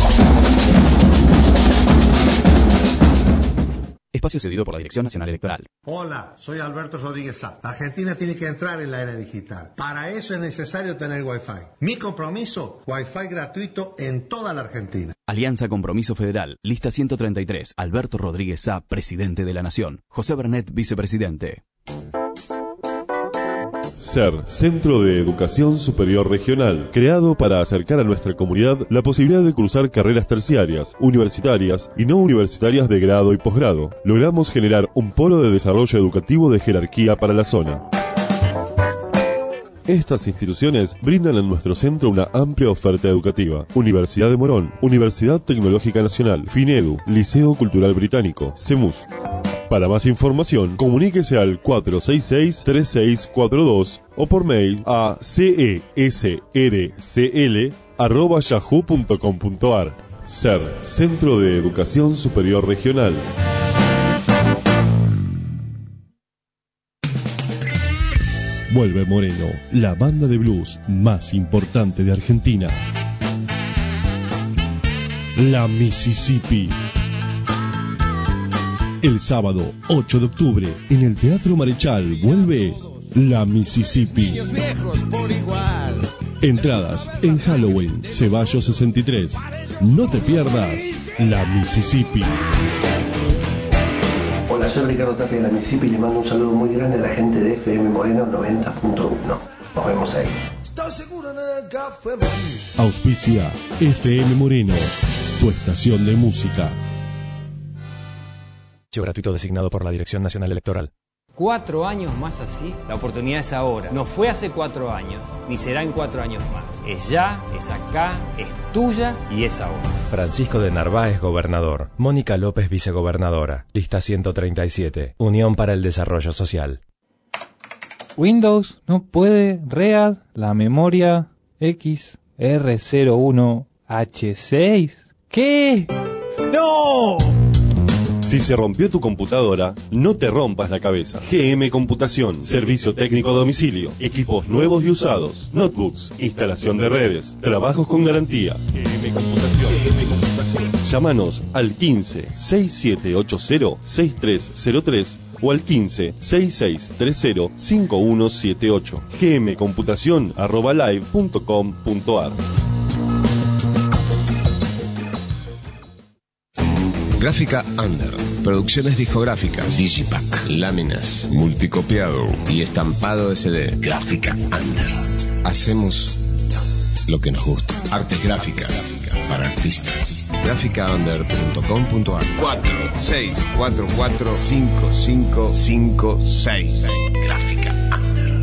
Espacio cedido por la Dirección Nacional Electoral. Hola, soy Alberto Rodríguez Sá. Argentina tiene que entrar en la era digital. Para eso es necesario tener Wi-Fi. Mi compromiso, Wi-Fi gratuito en toda la Argentina. Alianza Compromiso Federal, lista 133. Alberto Rodríguez Sá, presidente de la Nación. José Bernet, vicepresidente. SER, Centro de Educación Superior Regional, creado para acercar a nuestra comunidad la posibilidad de cursar carreras terciarias, universitarias y no universitarias de grado y posgrado. Logramos generar un polo de desarrollo educativo de jerarquía para la zona. Estas instituciones brindan en nuestro centro una amplia oferta educativa. Universidad de Morón, Universidad Tecnológica Nacional, FINEDU, Liceo Cultural Británico, CEMUS. Para más información, comuníquese al 466-3642 o por mail a cesrcl@yahoo.com.ar. SER, Centro de Educación Superior Regional. Vuelve Moreno, la banda de blues más importante de Argentina. La Mississippi. El sábado 8 de octubre, en el Teatro Marechal, vuelve La Mississippi. Entradas en Halloween, Ceballos 63. No te pierdas La Mississippi. Hola, soy Ricardo Tapia de la Mississippi y les mando un saludo muy grande a la gente de FM Moreno 90.1. Nos vemos ahí. Auspicia FM Moreno, tu estación de música. Gratuito designado por la Dirección Nacional Electoral. 4 años más así, la oportunidad es ahora. No fue hace 4 años, ni será en 4 años más. Es ya, es acá, es tuya y es ahora. Francisco de Narváez, gobernador. Mónica López, vicegobernadora. Lista 137. Unión para el Desarrollo Social. Windows no puede read la memoria XR01H6. ¿Qué? ¡No! Si se rompió tu computadora, no te rompas la cabeza. GM Computación, servicio técnico a domicilio, equipos nuevos y usados, notebooks, instalación de redes, trabajos con garantía. GM Computación. Llámanos al 15-6780-6303 o al 15-6630-5178. gmcomputacion@live.com.ar. Gráfica Under, producciones discográficas, digipack, láminas, multicopiado y estampado SD. Gráfica Under. Hacemos lo que nos gusta. Artes gráficas para artistas. gráficaunder.com.ar. 46445556. Gráfica Under.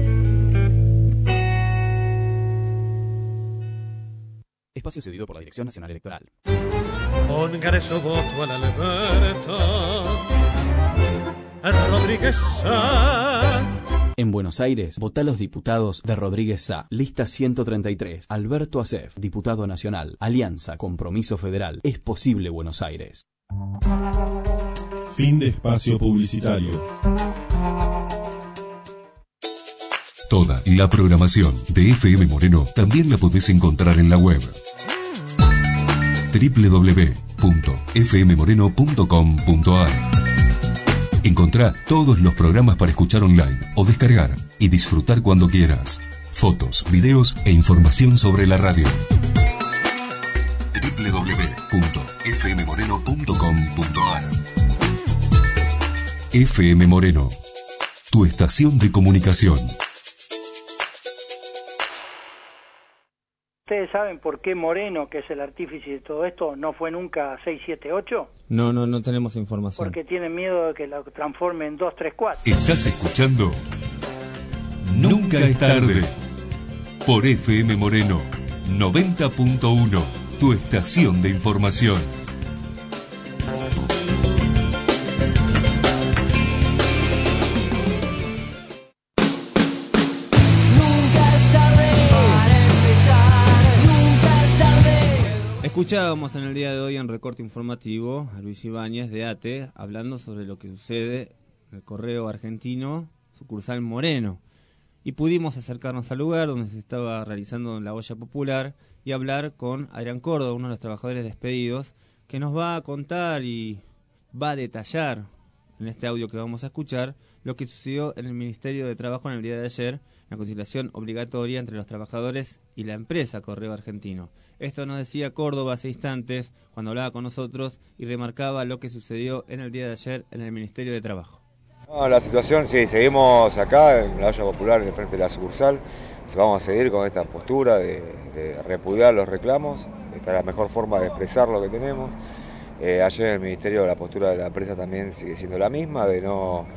Espacio cedido por la Dirección Nacional Electoral. Pongare su voto a la libertad. Rodríguez Sá. En Buenos Aires, votá los diputados de Rodríguez Sá. Lista 133. Alberto Acef, diputado nacional. Alianza, Compromiso Federal. Es posible Buenos Aires. Fin de espacio publicitario. Toda la programación de FM Moreno también la podés encontrar en la web www.fmmoreno.com.ar. Encontrá todos los programas para escuchar online o descargar y disfrutar cuando quieras. Fotos, videos e información sobre la radio. www.fmmoreno.com.ar. FM Moreno, tu estación de comunicación. ¿Ustedes saben por qué Moreno, que es el artífice de todo esto, no fue nunca 678? No tenemos información. Porque tienen miedo de que lo transforme en 234. ¿Estás escuchando? Nunca es tarde. Por FM Moreno 90.1, tu estación de información. Escuchábamos en el día de hoy en Recorte Informativo a Luis Ibáñez de ATE hablando sobre lo que sucede en el Correo Argentino, sucursal Moreno. Y pudimos acercarnos al lugar donde se estaba realizando la olla popular y hablar con Adrián Córdoba, uno de los trabajadores despedidos, que nos va a contar y va a detallar en este audio que vamos a escuchar lo que sucedió en el Ministerio de Trabajo en el día de ayer, la conciliación obligatoria entre los trabajadores y la empresa Correo Argentino. Esto nos decía Córdoba hace instantes cuando hablaba con nosotros y remarcaba lo que sucedió en el día de ayer en el Ministerio de Trabajo. No, la situación, sí, seguimos acá en la olla popular en frente de la sucursal. Vamos a seguir con esta postura de repudiar los reclamos. Esta es la mejor forma de expresar lo que tenemos. Ayer en el Ministerio la postura de la empresa también sigue siendo la misma, de no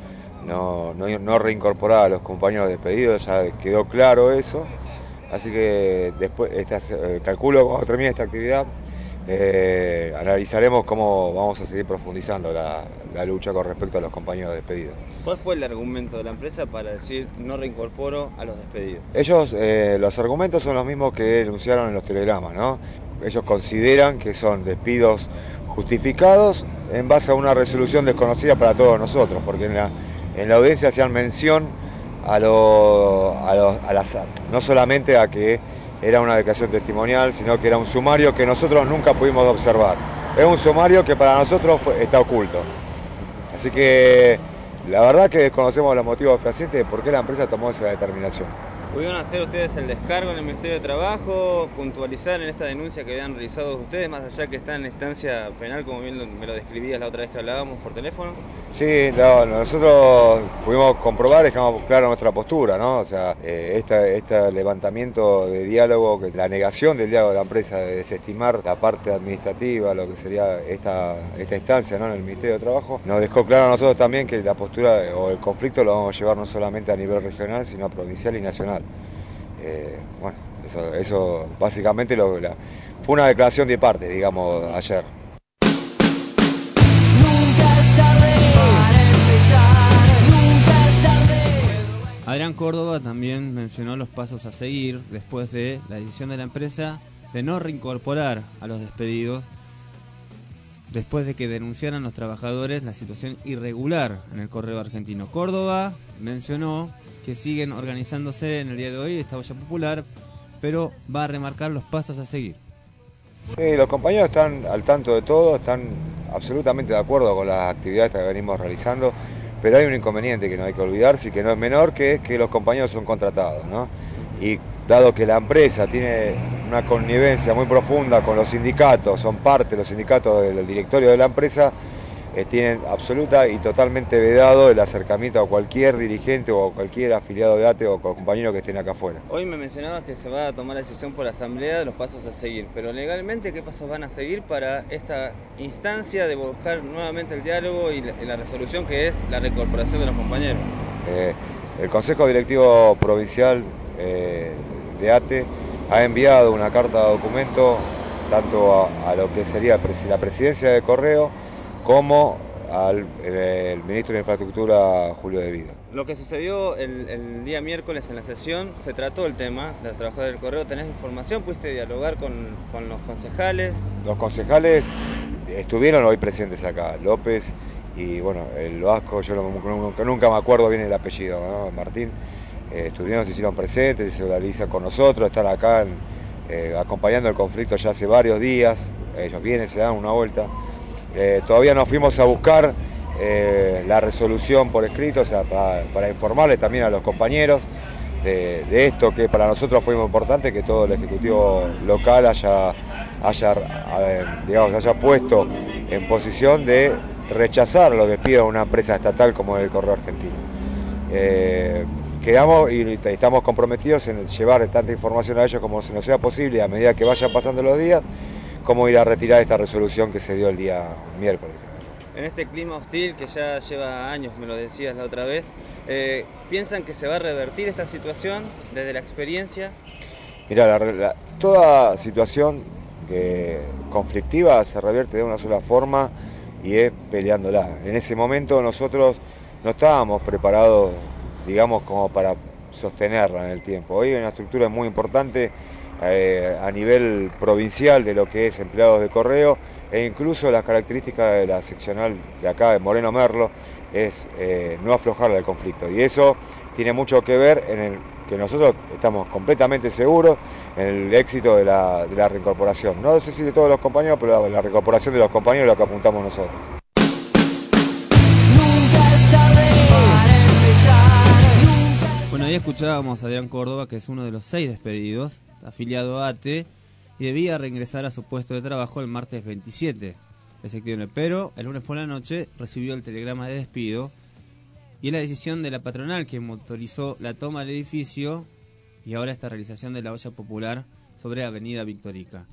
no reincorporar a los compañeros despedidos, ya quedó claro eso. Así que después, calculo cuando termine esta actividad, analizaremos cómo vamos a seguir profundizando la lucha con respecto a los compañeros despedidos. ¿Cuál fue el argumento de la empresa para decir no reincorporo a los despedidos? Ellos, los argumentos son los mismos que denunciaron en los telegramas, ¿no? Ellos consideran que son despidos justificados en base a una resolución desconocida para todos nosotros, porque en la audiencia hacían mención no solamente a que era una declaración testimonial, sino que era un sumario que nosotros nunca pudimos observar. Es un sumario que para nosotros está oculto. Así que la verdad que desconocemos los motivos fehacientes de por qué la empresa tomó esa determinación. ¿Pudieron hacer ustedes el descargo en el Ministerio de Trabajo, puntualizar en esta denuncia que habían realizado ustedes, más allá que está en la instancia penal, como bien me lo describías la otra vez que hablábamos por teléfono? Sí, nosotros pudimos comprobar, dejamos claro nuestra postura, ¿no? O sea, este levantamiento de diálogo, la negación del diálogo de la empresa, de desestimar la parte administrativa, lo que sería esta instancia, ¿no?, en el Ministerio de Trabajo, nos dejó claro a nosotros también que la postura o el conflicto lo vamos a llevar no solamente a nivel regional, sino provincial y nacional. Bueno, eso básicamente fue una declaración de parte, digamos, ayer. Adrián Córdoba también mencionó los pasos a seguir después de la decisión de la empresa de no reincorporar a los despedidos, después de que denunciaran los trabajadores la situación irregular en el correo argentino. Córdoba mencionó que siguen organizándose en el día de hoy esta olla popular, pero va a remarcar los pasos a seguir. Sí, los compañeros están al tanto de todo, están absolutamente de acuerdo con las actividades que venimos realizando, pero hay un inconveniente que no hay que olvidarse y que no es menor, que es que los compañeros son contratados, ¿no? Y dado que la empresa tiene una connivencia muy profunda con los sindicatos, son parte de los sindicatos del directorio de la empresa, tienen absoluta y totalmente vedado el acercamiento a cualquier dirigente o cualquier afiliado de ATE o compañero que estén acá afuera. Hoy me mencionabas que se va a tomar la decisión por asamblea de los pasos a seguir, pero legalmente, ¿qué pasos van a seguir para esta instancia de buscar nuevamente el diálogo y la resolución que es la reincorporación de los compañeros? El Consejo Directivo Provincial de ATE ha enviado una carta de documento tanto a lo que sería la presidencia de Correo como al ministro de Infraestructura, Julio De Vido. Lo que sucedió el día miércoles en la sesión, se trató el tema de los trabajadores del Correo. ¿Tenés información? ¿Pudiste dialogar con los concejales? Los concejales estuvieron hoy presentes acá, López y bueno, el Vasco, yo nunca me acuerdo bien el apellido, ¿no?, Martín. Se hicieron presentes, se solidariza con nosotros, están acá acompañando el conflicto ya hace varios días. Ellos vienen, se dan una vuelta. Todavía nos fuimos a buscar la resolución por escrito, o sea, para informarles también a los compañeros de esto, que para nosotros fue muy importante, que todo el Ejecutivo local haya puesto en posición de rechazar los despidos de una empresa estatal como el Correo Argentino. Quedamos y estamos comprometidos en llevar tanta información a ellos como se nos sea posible, a medida que vayan pasando los días, cómo ir a retirar esta resolución que se dio el día miércoles. En este clima hostil que ya lleva años, me lo decías la otra vez, ¿piensan que se va a revertir esta situación desde la experiencia? Mirá, toda situación conflictiva se revierte de una sola forma y es peleándola. En ese momento nosotros no estábamos preparados, digamos, como para sostenerla en el tiempo. Hoy hay una estructura muy importante a nivel provincial de lo que es empleados de correo, e incluso las características de la seccional de acá de Moreno Merlo es no aflojarle el conflicto, y eso tiene mucho que ver en el que nosotros estamos completamente seguros en el éxito de la reincorporación. No sé si de todos los compañeros, pero la reincorporación de los compañeros es lo que apuntamos nosotros. Bueno, ahí escuchábamos a Adrián Córdoba, que es uno de los 6 despedidos, afiliado a ATE, y debía reingresar a su puesto de trabajo el martes 27 de septiembre, pero el lunes por la noche recibió el telegrama de despido, y es la decisión de la patronal que motorizó la toma del edificio y ahora esta realización de la olla popular sobre Avenida Victorica.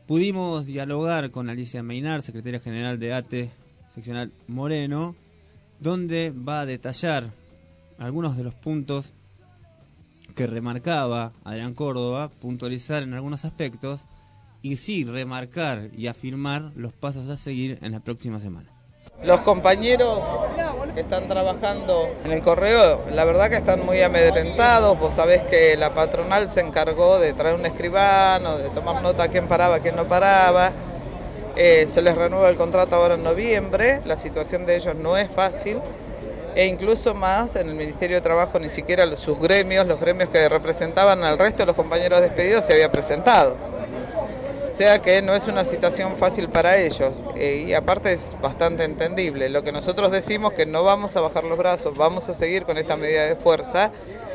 Pudimos dialogar con Alicia Meinar, secretaria general de ATE seccional Moreno, donde va a detallar algunos de los puntos que remarcaba Adrián Córdoba, puntualizar en algunos aspectos y sí remarcar y afirmar los pasos a seguir en la próxima semana. Los compañeros que están trabajando en el correo, la verdad que están muy amedrentados. Vos sabés que la patronal se encargó de traer un escribano, de tomar nota quién paraba, quién no paraba. Se les renueva el contrato ahora en noviembre, la situación de ellos no es fácil. E incluso más, en el Ministerio de Trabajo ni siquiera sus gremios, los gremios que representaban al resto de los compañeros despedidos se había presentado. O sea que no es una situación fácil para ellos, y aparte es bastante entendible. Lo que nosotros decimos que no vamos a bajar los brazos, vamos a seguir con esta medida de fuerza.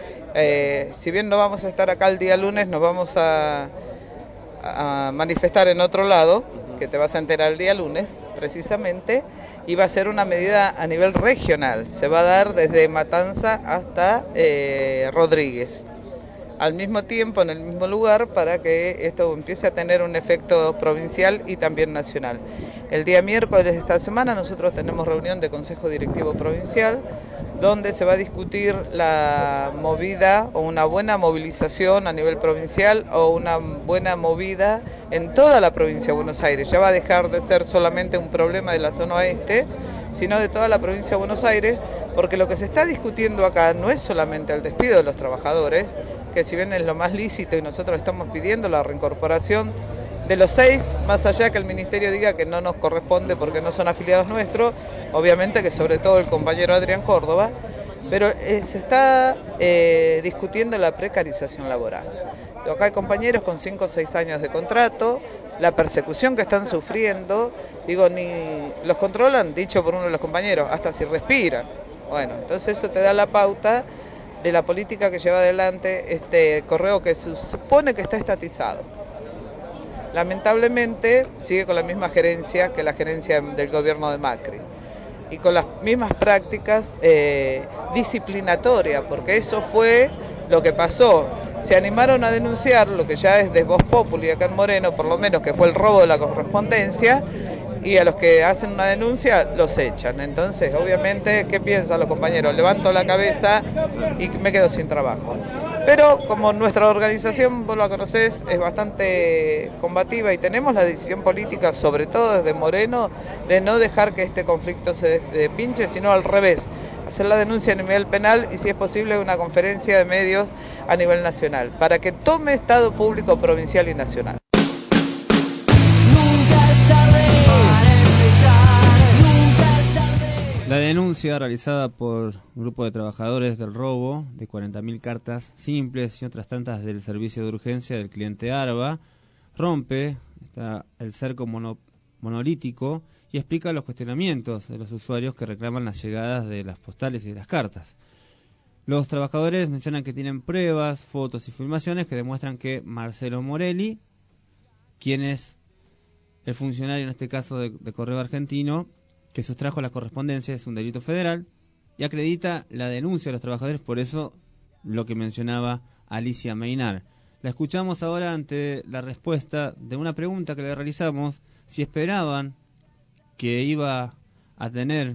Si bien no vamos a estar acá el día lunes, nos vamos a manifestar en otro lado, que te vas a enterar el día lunes, precisamente, y va a ser una medida a nivel regional. Se va a dar desde Matanza hasta Rodríguez, al mismo tiempo, en el mismo lugar, para que esto empiece a tener un efecto provincial y también nacional. El día miércoles de esta semana nosotros tenemos reunión de Consejo Directivo Provincial, donde se va a discutir la movida o una buena movilización a nivel provincial o una buena movida en toda la provincia de Buenos Aires. Ya va a dejar de ser solamente un problema de la zona oeste, sino de toda la provincia de Buenos Aires, porque lo que se está discutiendo acá no es solamente el despido de los trabajadores, que si bien es lo más lícito y nosotros estamos pidiendo la reincorporación de los 6, más allá que el Ministerio diga que no nos corresponde porque no son afiliados nuestros, obviamente que sobre todo el compañero Adrián Córdoba, pero se está discutiendo la precarización laboral. Acá hay compañeros con 5 o 6 años de contrato, la persecución que están sufriendo, digo, ni los controlan, dicho por uno de los compañeros, hasta si respiran. Bueno, entonces eso te da la pauta de la política que lleva adelante este correo que se supone que está estatizado. Lamentablemente sigue con la misma gerencia que la gerencia del gobierno de Macri y con las mismas prácticas disciplinatorias, porque eso fue lo que pasó. Se animaron a denunciar lo que ya es de Voz Populi acá en Moreno, por lo menos, que fue el robo de la correspondencia, y a los que hacen una denuncia los echan. Entonces, obviamente, ¿qué piensan los compañeros? Levanto la cabeza y me quedo sin trabajo. Pero como nuestra organización, vos la conocés, es bastante combativa y tenemos la decisión política, sobre todo desde Moreno, de no dejar que este conflicto se pinche, sino al revés, hacer la denuncia a nivel penal y, si es posible, una conferencia de medios a nivel nacional, para que tome Estado público provincial y nacional. La denuncia realizada por un grupo de trabajadores del robo de 40.000 cartas simples y otras tantas del servicio de urgencia del cliente Arba rompe el cerco monolítico y explica los cuestionamientos de los usuarios que reclaman las llegadas de las postales y de las cartas. Los trabajadores mencionan que tienen pruebas, fotos y filmaciones que demuestran que Marcelo Morelli, quien es el funcionario en este caso de Correo Argentino, que sustrajo la correspondencia, es un delito federal, y acredita la denuncia de los trabajadores, por eso lo que mencionaba Alicia Meinar. La escuchamos ahora ante la respuesta de una pregunta que le realizamos, si esperaban que iba a tener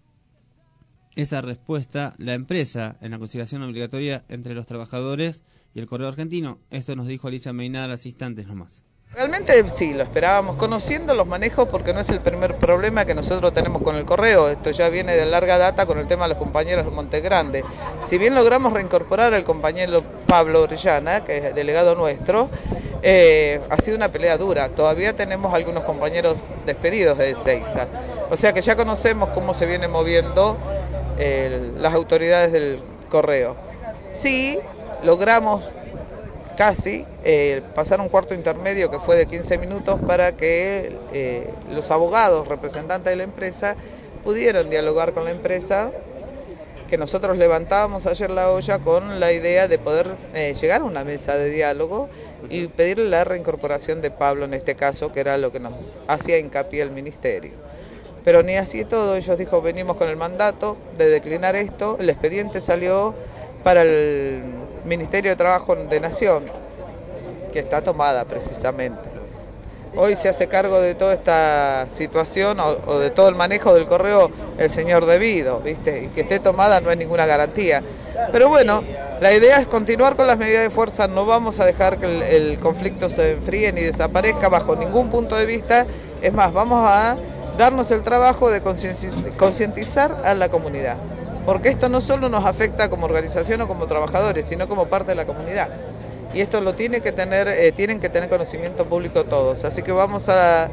esa respuesta la empresa en la conciliación obligatoria entre los trabajadores y el Correo Argentino. Esto nos dijo Alicia Meinar hace instantes nomás. Realmente sí, lo esperábamos, conociendo los manejos, porque no es el primer problema que nosotros tenemos con el correo. Esto ya viene de larga data con el tema de los compañeros de Monte Grande. Si bien logramos reincorporar al compañero Pablo Orellana, que es delegado nuestro, ha sido una pelea dura. Todavía tenemos algunos compañeros despedidos de Ezeiza. O sea que ya conocemos cómo se viene moviendo las autoridades del correo. Sí, logramos casi pasar un cuarto intermedio que fue de 15 minutos para que los abogados representantes de la empresa pudieran dialogar con la empresa, que nosotros levantábamos ayer la olla con la idea de poder llegar a una mesa de diálogo y pedirle la reincorporación de Pablo en este caso, que era lo que nos hacía hincapié el ministerio. Pero ni así todo, ellos dijo, venimos con el mandato de declinar esto, el expediente salió para el Ministerio de Trabajo de Nación, que está tomada precisamente. hoy se hace cargo de toda esta situación o de todo el manejo del correo el señor Devido, ¿viste? Y que esté tomada no es ninguna garantía. Pero bueno, la idea es continuar con las medidas de fuerza, no vamos a dejar que el conflicto se enfríe ni desaparezca bajo ningún punto de vista. Es más, vamos a darnos el trabajo de concientizar a la comunidad, porque esto no solo nos afecta como organización o como trabajadores, sino como parte de la comunidad. Y esto lo tienen que tener conocimiento público todos. Así que vamos a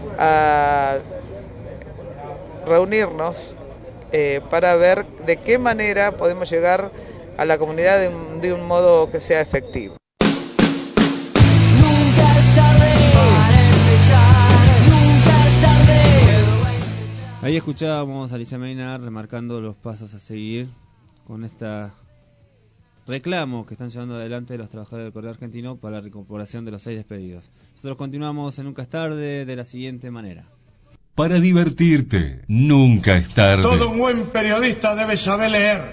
reunirnos para ver de qué manera podemos llegar a la comunidad de un modo que sea efectivo. Nunca es tarde para empezar, nunca es tarde. Ahí escuchábamos a Alicia Medina remarcando los pasos a seguir con esta reclamo que están llevando adelante los trabajadores del Correo Argentino para la reincorporación de los 6 despedidos. Nosotros continuamos en Nunca es tarde de la siguiente manera. Para divertirte, nunca es tarde. Todo un buen periodista debe saber leer.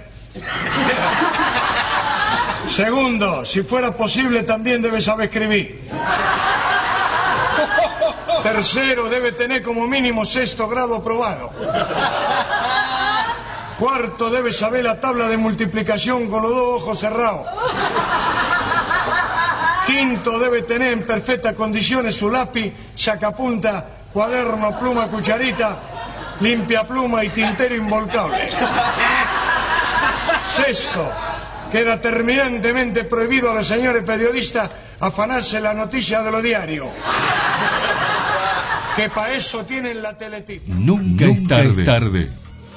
Segundo, si fuera posible también debe saber escribir. Tercero, debe tener como mínimo 6º grado aprobado. Cuarto, debe saber la tabla de multiplicación con los 2 ojos cerrados. Quinto, debe tener en perfectas condiciones su lápiz, sacapunta, cuaderno, pluma, cucharita, limpia pluma y tintero involcable. Sexto, queda terminantemente prohibido a los señores periodistas afanarse la noticia de los diarios, que para eso tienen la teletip. Nunca es tarde.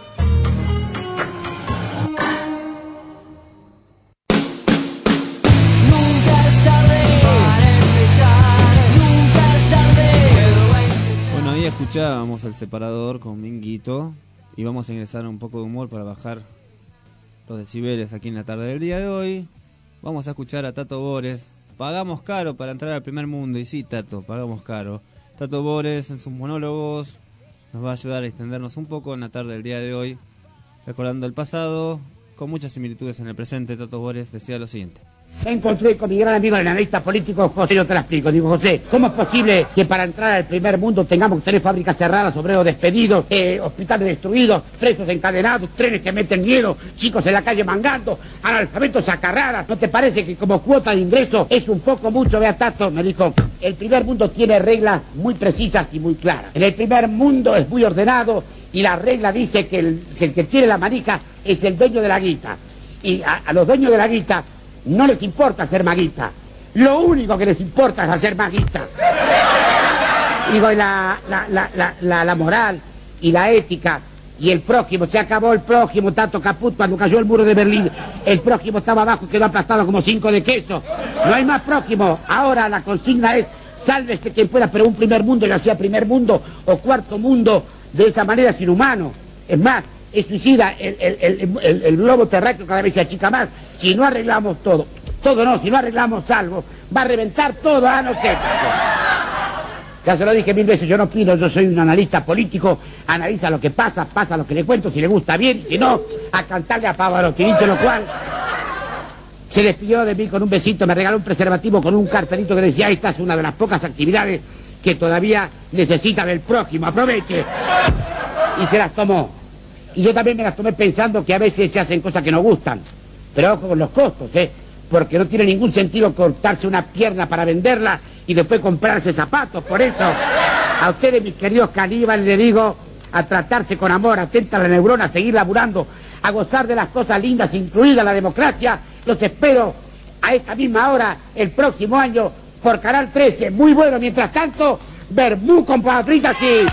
Escuchábamos El Separador con Minguito y vamos a ingresar un poco de humor para bajar los decibeles aquí en la tarde del día de hoy. Vamos a escuchar a Tato Bores. Pagamos caro para entrar al primer mundo, y sí, Tato, pagamos caro. Tato Bores en sus monólogos nos va a ayudar a extendernos un poco en la tarde del día de hoy, recordando el pasado con muchas similitudes en el presente. Tato Bores decía lo siguiente: Me encontré con mi gran amigo el analista político José, yo te la explico. Digo, José, ¿cómo es posible que para entrar al primer mundo tengamos que tener fábricas cerradas, obreros despedidos, hospitales destruidos, presos encadenados, trenes que meten miedo, chicos en la calle mangando, analfabetos a carradas? ¿No te parece que como cuota de ingreso es un poco mucho? Vea, Tato, me dijo, el primer mundo tiene reglas muy precisas y muy claras. En el primer mundo es muy ordenado y la regla dice que el que tiene la manija es el dueño de la guita. Y a los dueños de la guita no les importa hacer maguita. Lo único que les importa es hacer maguita. Digo, la moral y la ética y el prójimo. Se acabó el prójimo, Tato Caput, cuando cayó el muro de Berlín. El prójimo estaba abajo y quedó aplastado como 5 de queso. No hay más prójimo. Ahora la consigna es: sálvese quien pueda, pero un primer mundo, ya sea primer mundo o cuarto mundo, de esa manera es inhumano. Es más, es suicida, el globo terráqueo cada vez se achica más. Si no arreglamos todo no, si no arreglamos algo, va a reventar todo, no sé. Ya se lo dije 1000 veces, yo no opino, yo soy un analista político, analiza lo que pasa lo que le cuento, si le gusta bien, si no, a cantarle a Pavarotti, dicho lo cual, se despidió de mí con un besito, me regaló un preservativo con un cartelito que decía: esta es una de las pocas actividades que todavía necesita del prójimo, aproveche. Y se las tomó. Y yo también me las tomé pensando que a veces se hacen cosas que no gustan. Pero ojo con los costos, porque no tiene ningún sentido cortarse una pierna para venderla y después comprarse zapatos. Por eso, a ustedes, mis queridos caníbales, les digo, a tratarse con amor, atenta a la neurona, a seguir laburando, a gozar de las cosas lindas, incluida la democracia. Los espero a esta misma hora el próximo año por Canal 13. Muy bueno. Mientras tanto, vermú con patritas y...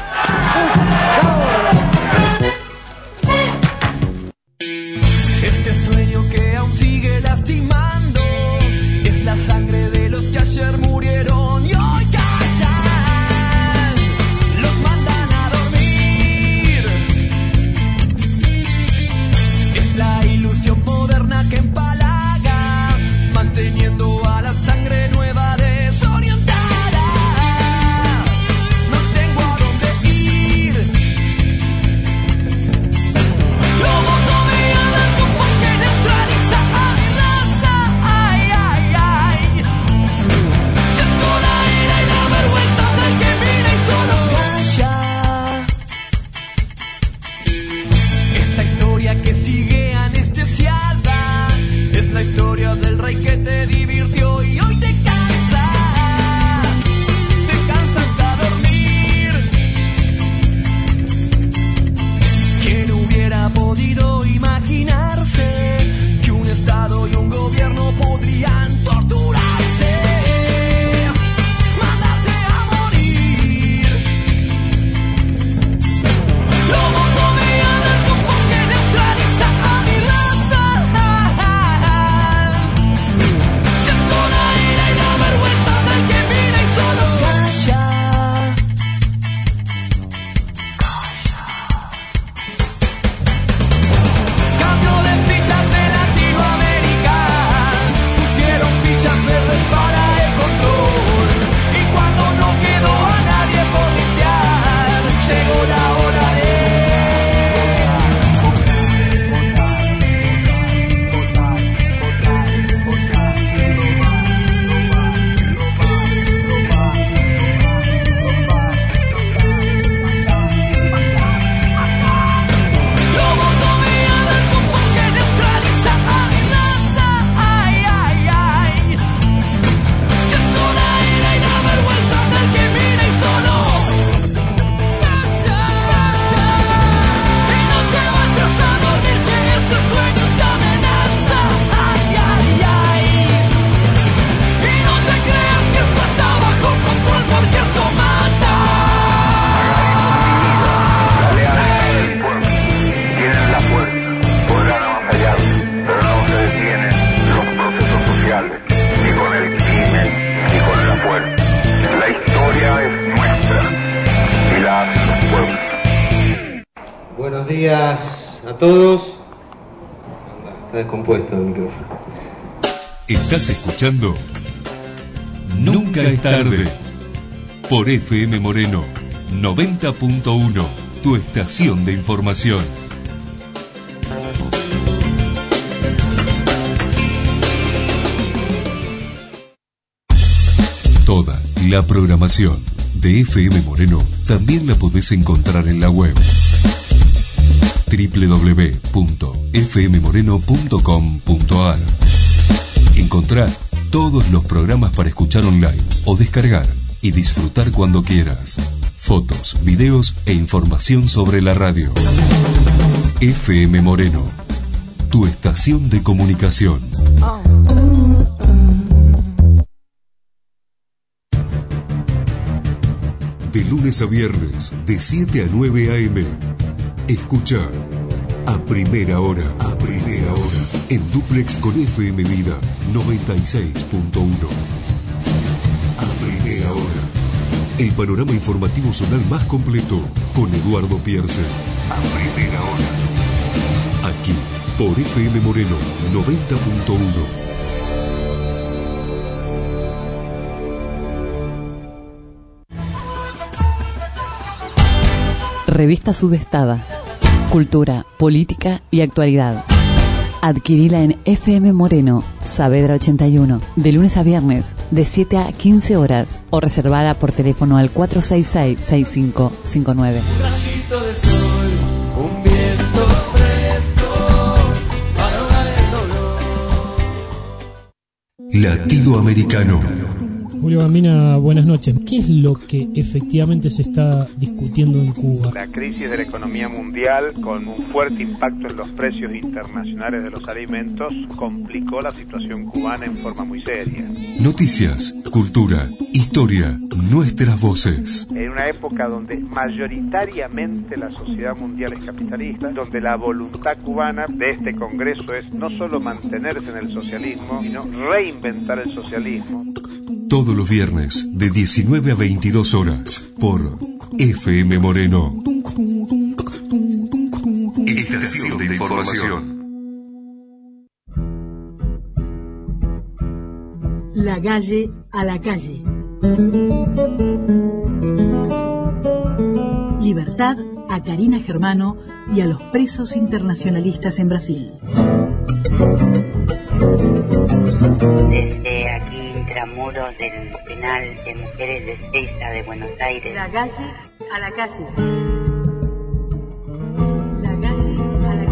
Este sueño que aún sigue lastimando es la sangre de los que ayer murieron y hoy callan, los mandan a dormir. Es la ilusión moderna que empalaga, manteniendo a la sangre nueva desorientada. No tengo a dónde ir, días a todos. Está descompuesto el micrófono. Estás escuchando Nunca es tarde por FM Moreno 90.1, tu estación de información. Toda la programación de FM Moreno también la podés encontrar en la web www.fmmoreno.com.ar. Encontrá todos los programas para escuchar online o descargar y disfrutar cuando quieras. Fotos, videos e información sobre la radio. FM Moreno, tu estación de comunicación. De lunes a viernes, de 7 a 9 a.m. Escucha a primera hora, en duplex con FM Vida 96.1. A primera hora, el panorama informativo zonal más completo con Eduardo Pierce. A primera hora, aquí por FM Moreno 90.1. Revista Sudestada. Cultura, política y actualidad. Adquirila en FM Moreno, Saavedra 81, de lunes a viernes, de 7 a 15 horas, o reservada por teléfono al 466-6559. Un rayito de sol, un viento fresco, para ahogar el dolor. Latido Americano. Julio Gambina, buenas noches. ¿Qué es lo que efectivamente se está discutiendo en Cuba? La crisis de la economía mundial, con un fuerte impacto en los precios internacionales de los alimentos, complicó la situación cubana en forma muy seria. Noticias, cultura, historia, nuestras voces. En una época donde mayoritariamente la sociedad mundial es capitalista, donde la voluntad cubana de este Congreso es no solo mantenerse en el socialismo, sino reinventar el socialismo. Todos los viernes, de 19 a 22 horas, por FM Moreno. Estación de información. La calle a la calle. Libertad a Karina Germano y a los presos internacionalistas en Brasil. Desde aquí, intramuros del penal de mujeres de Ezeiza de Buenos Aires. La calle a la calle. La calle a la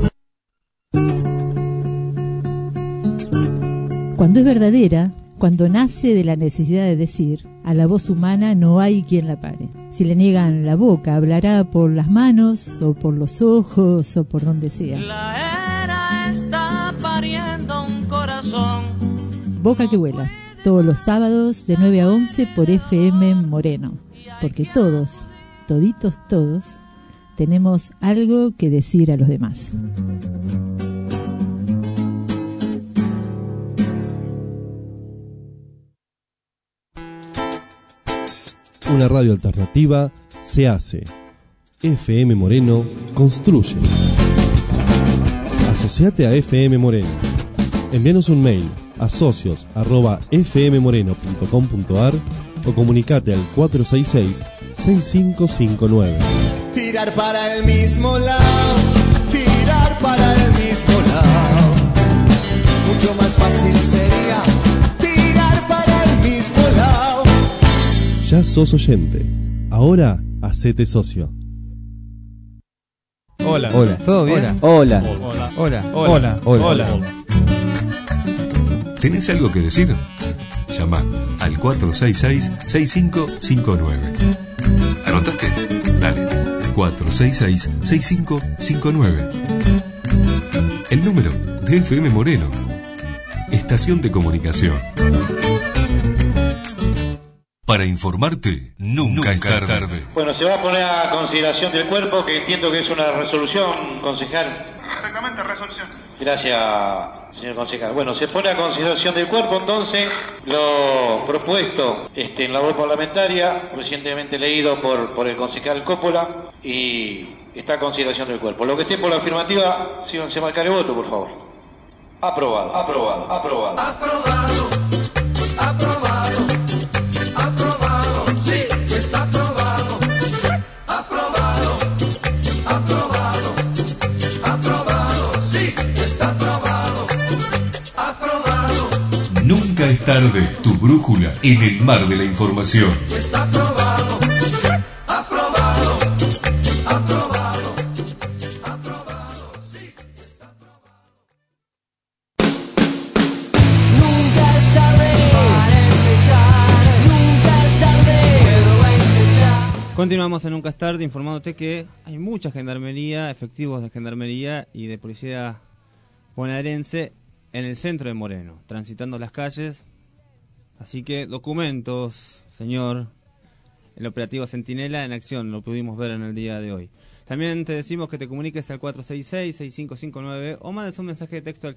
calle. Cuando es verdadera, cuando nace de la necesidad de decir, a la voz humana no hay quien la pare. Si le niegan la boca, hablará por las manos, o por los ojos, o por donde sea. La era está pariendo un corazón. Boca que vuela, todos los sábados de 9 a 11 por FM Moreno. Porque todos, toditos todos, tenemos algo que decir a los demás. Una radio alternativa se hace. FM Moreno construye. Asociate a FM Moreno. Envíanos un mail a socios@fmmoreno.com.ar o comunicate al 466-6559. Tirar para el mismo lado, tirar para el mismo lado. Mucho más fácil sería tirar para el mismo lado. Ya sos oyente. Ahora hacete socio. Hola. Hola. ¿Todo bien? Hola. Hola. Hola. Hola. Hola. ¿Tenés algo que decir? Llama al 466-6559. ¿Anotaste? Dale. 466-6559. El número de FM Moreno. Estación de comunicación. Para informarte, nunca es tarde. Bueno, se va a poner a consideración del cuerpo, que entiendo que es una resolución, concejal. Exactamente, resolución. Gracias, señor concejal. Bueno, se pone a consideración del cuerpo entonces lo propuesto en labor parlamentaria, recientemente leído por el concejal Coppola, y está a consideración del cuerpo. Lo que esté por la afirmativa, síganse a marcar el voto, por favor. Aprobado, aprobado, aprobado. Aprobado, aprobado, aprobado, sí, está aprobado. Aprobado, aprobado, aprobado, sí, está aprobado. Aprobado. Nunca es tarde, tu brújula en el mar de la información. Está aprobado. Aprobado. Aprobado. Aprobado, sí, está aprobado. Nunca es tarde para empezar. Nunca es tarde. Pero va a intentar. Continuamos en Nunca es tarde informándote que hay mucha gendarmería, efectivos de gendarmería y de policía bonaerense en el centro de Moreno, transitando las calles. Así que documentos, señor. El operativo Centinela en acción, lo pudimos ver en el día de hoy. También te decimos que te comuniques al 466-6559 o mandes un mensaje de texto al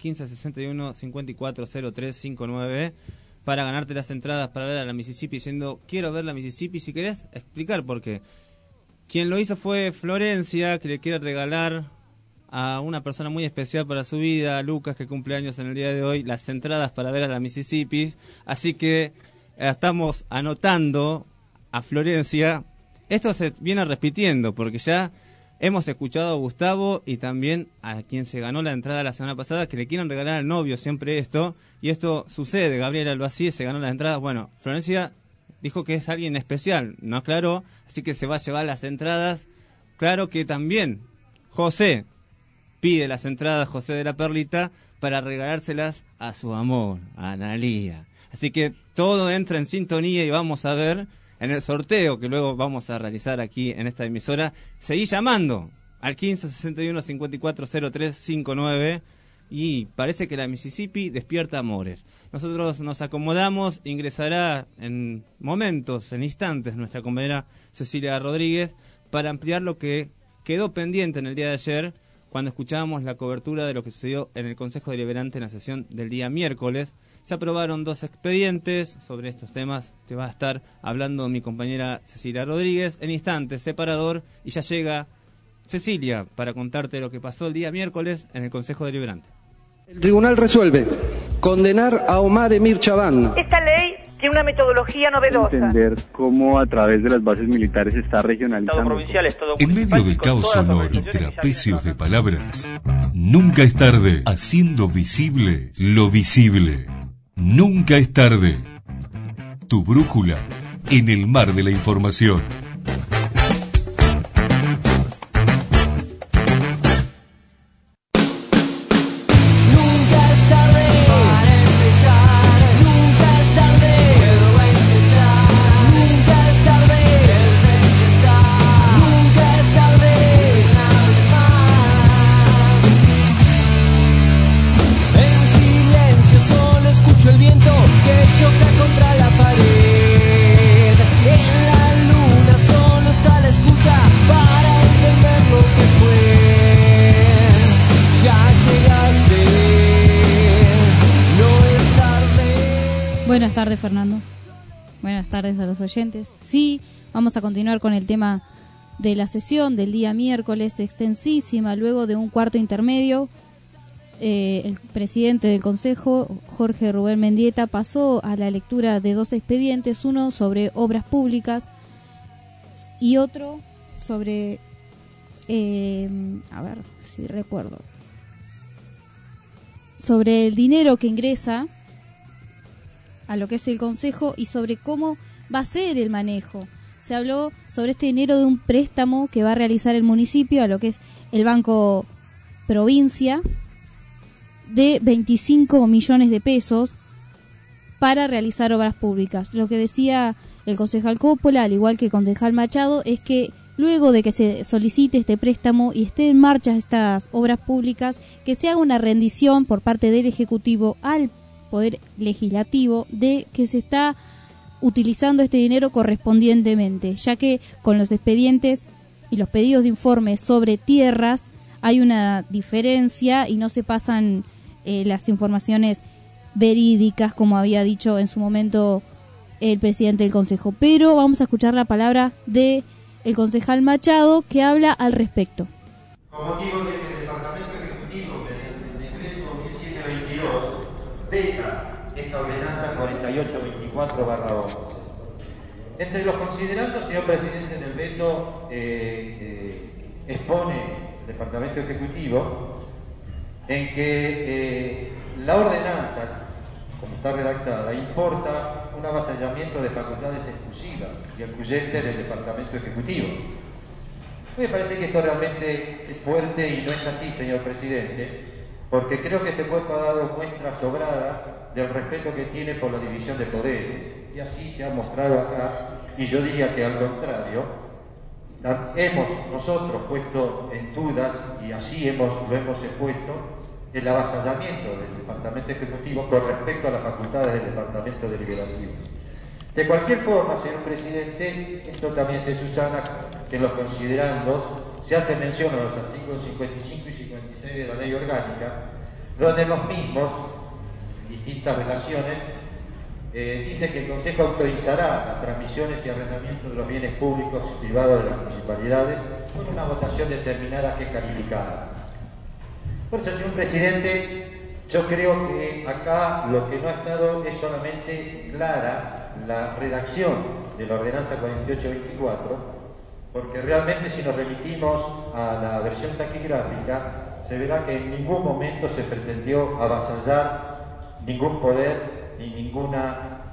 1561-540359 para ganarte las entradas para ver a la Mississippi, diciendo quiero ver la Mississippi. Si querés explicar por qué. Quien lo hizo fue Florencia, que le quiere regalar a una persona muy especial para su vida, Lucas, que cumple años en el día de hoy, las entradas para ver a la Mississippi. Así que estamos anotando a Florencia. Esto se viene repitiendo porque ya hemos escuchado a Gustavo y también a quien se ganó la entrada la semana pasada que le quieren regalar al novio siempre esto, y esto sucede. Gabriela Albací se ganó las entradas. Bueno, Florencia dijo que es alguien especial, no aclaró, así que se va a llevar las entradas. Claro que también José pide las entradas, José de la Perlita, para regalárselas a su amor, a Analía. Así que todo entra en sintonía y vamos a ver en el sorteo que luego vamos a realizar aquí en esta emisora. Seguí llamando al 1561-540359 y parece que la Mississippi despierta amores. Nosotros nos acomodamos, ingresará en momentos, en instantes, nuestra compañera Cecilia Rodríguez para ampliar lo que quedó pendiente en el día de ayer cuando escuchábamos la cobertura de lo que sucedió en el Consejo Deliberante en la sesión del día miércoles. Se aprobaron 2 expedientes sobre estos temas. Te va a estar hablando mi compañera Cecilia Rodríguez en instantes, separador, y ya llega Cecilia para contarte lo que pasó el día miércoles en el Consejo Deliberante. El tribunal resuelve condenar a Omar Emir Chabán. Esta ley tiene una metodología novedosa. Entender cómo a través de las bases militares se está regionalizando. Todo provincial es todo en medio del caos sonoro y trapecios de palabras, nunca es tarde haciendo visible lo visible. Nunca es tarde. Tu brújula en el mar de la información. Buenas tardes, Fernando. Buenas tardes a los oyentes. Sí, vamos a continuar con el tema de la sesión del día miércoles, extensísima, luego de un cuarto intermedio. El presidente del Consejo, Jorge Rubén Mendieta, pasó a la lectura de 2 expedientes, uno sobre obras públicas y otro sobre, a ver si recuerdo, sobre el dinero que ingresa a lo que es el Consejo y sobre cómo va a ser el manejo. Se habló sobre este dinero de un préstamo que va a realizar el municipio a lo que es el Banco Provincia de 25 millones de pesos para realizar obras públicas. Lo que decía el concejal Coppola, al igual que el concejal Machado, es que luego de que se solicite este préstamo y esté en marcha estas obras públicas, que se haga una rendición por parte del Ejecutivo al Poder Legislativo de que se está utilizando este dinero correspondientemente, ya que con los expedientes y los pedidos de informes sobre tierras hay una diferencia y no se pasan las informaciones verídicas, como había dicho en su momento el presidente del Consejo. Pero vamos a escuchar la palabra de el concejal Machado, que habla al respecto. Con motivo de que el Departamento Ejecutivo, mediante el decreto 1722, veta esta ordenanza 4824/11. Entre los considerandos, señor presidente, del veto expone el Departamento Ejecutivo en que la ordenanza, como está redactada, importa un avasallamiento de facultades exclusivas y excluyentes del Departamento Ejecutivo. Me parece que esto realmente es fuerte y no es así, señor presidente, porque creo que este cuerpo ha dado muestras sobradas del respeto que tiene por la división de poderes, y así se ha mostrado acá, y yo diría que al contrario, hemos nosotros puesto en dudas, y así lo hemos expuesto, el avasallamiento del Departamento Ejecutivo con respecto a las facultades del Departamento Deliberativo. De cualquier forma, señor presidente, esto también se subsana en los considerandos, se hace mención a los artículos 55 y 56 de la Ley Orgánica, donde los mismos, en distintas relaciones, dice que el Consejo autorizará las transmisiones y arrendamientos de los bienes públicos y privados de las municipalidades con una votación determinada que es calificada. Por eso, señor presidente, yo creo que acá lo que no ha estado es solamente clara la redacción de la ordenanza 4824, porque realmente si nos remitimos a la versión taquigráfica, se verá que en ningún momento se pretendió avasallar ningún poder ni ninguna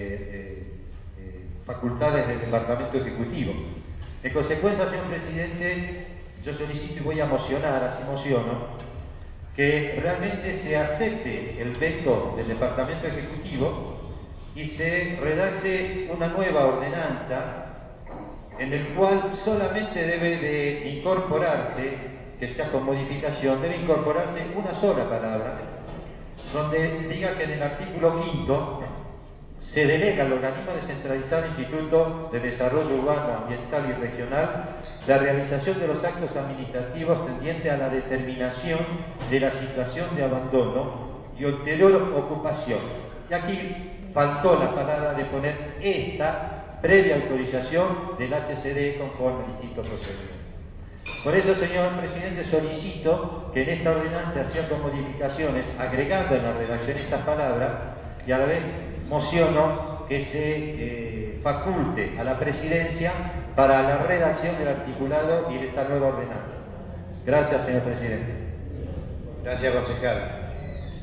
facultades del Departamento Ejecutivo. En consecuencia, señor presidente, yo solicito y voy a mocionar, así mociono, que realmente se acepte el veto del Departamento Ejecutivo y se redacte una nueva ordenanza en el cual solamente debe de incorporarse, que sea con modificación, debe incorporarse una sola palabra, donde diga que en el artículo 5 se delega al organismo descentralizado Instituto de Desarrollo Urbano, Ambiental y Regional la realización de los actos administrativos tendientes a la determinación de la situación de abandono y ulterior ocupación. Y aquí faltó la palabra de poner esta previa autorización del HCD conforme al distinto procedimiento. Por eso, señor presidente, solicito que en esta ordenanza se hagan modificaciones agregando en la redacción estas palabras y a la vez mociono que se faculte a la presidencia para la redacción del articulado y de esta nueva ordenanza. Gracias, señor presidente. Gracias, concejal.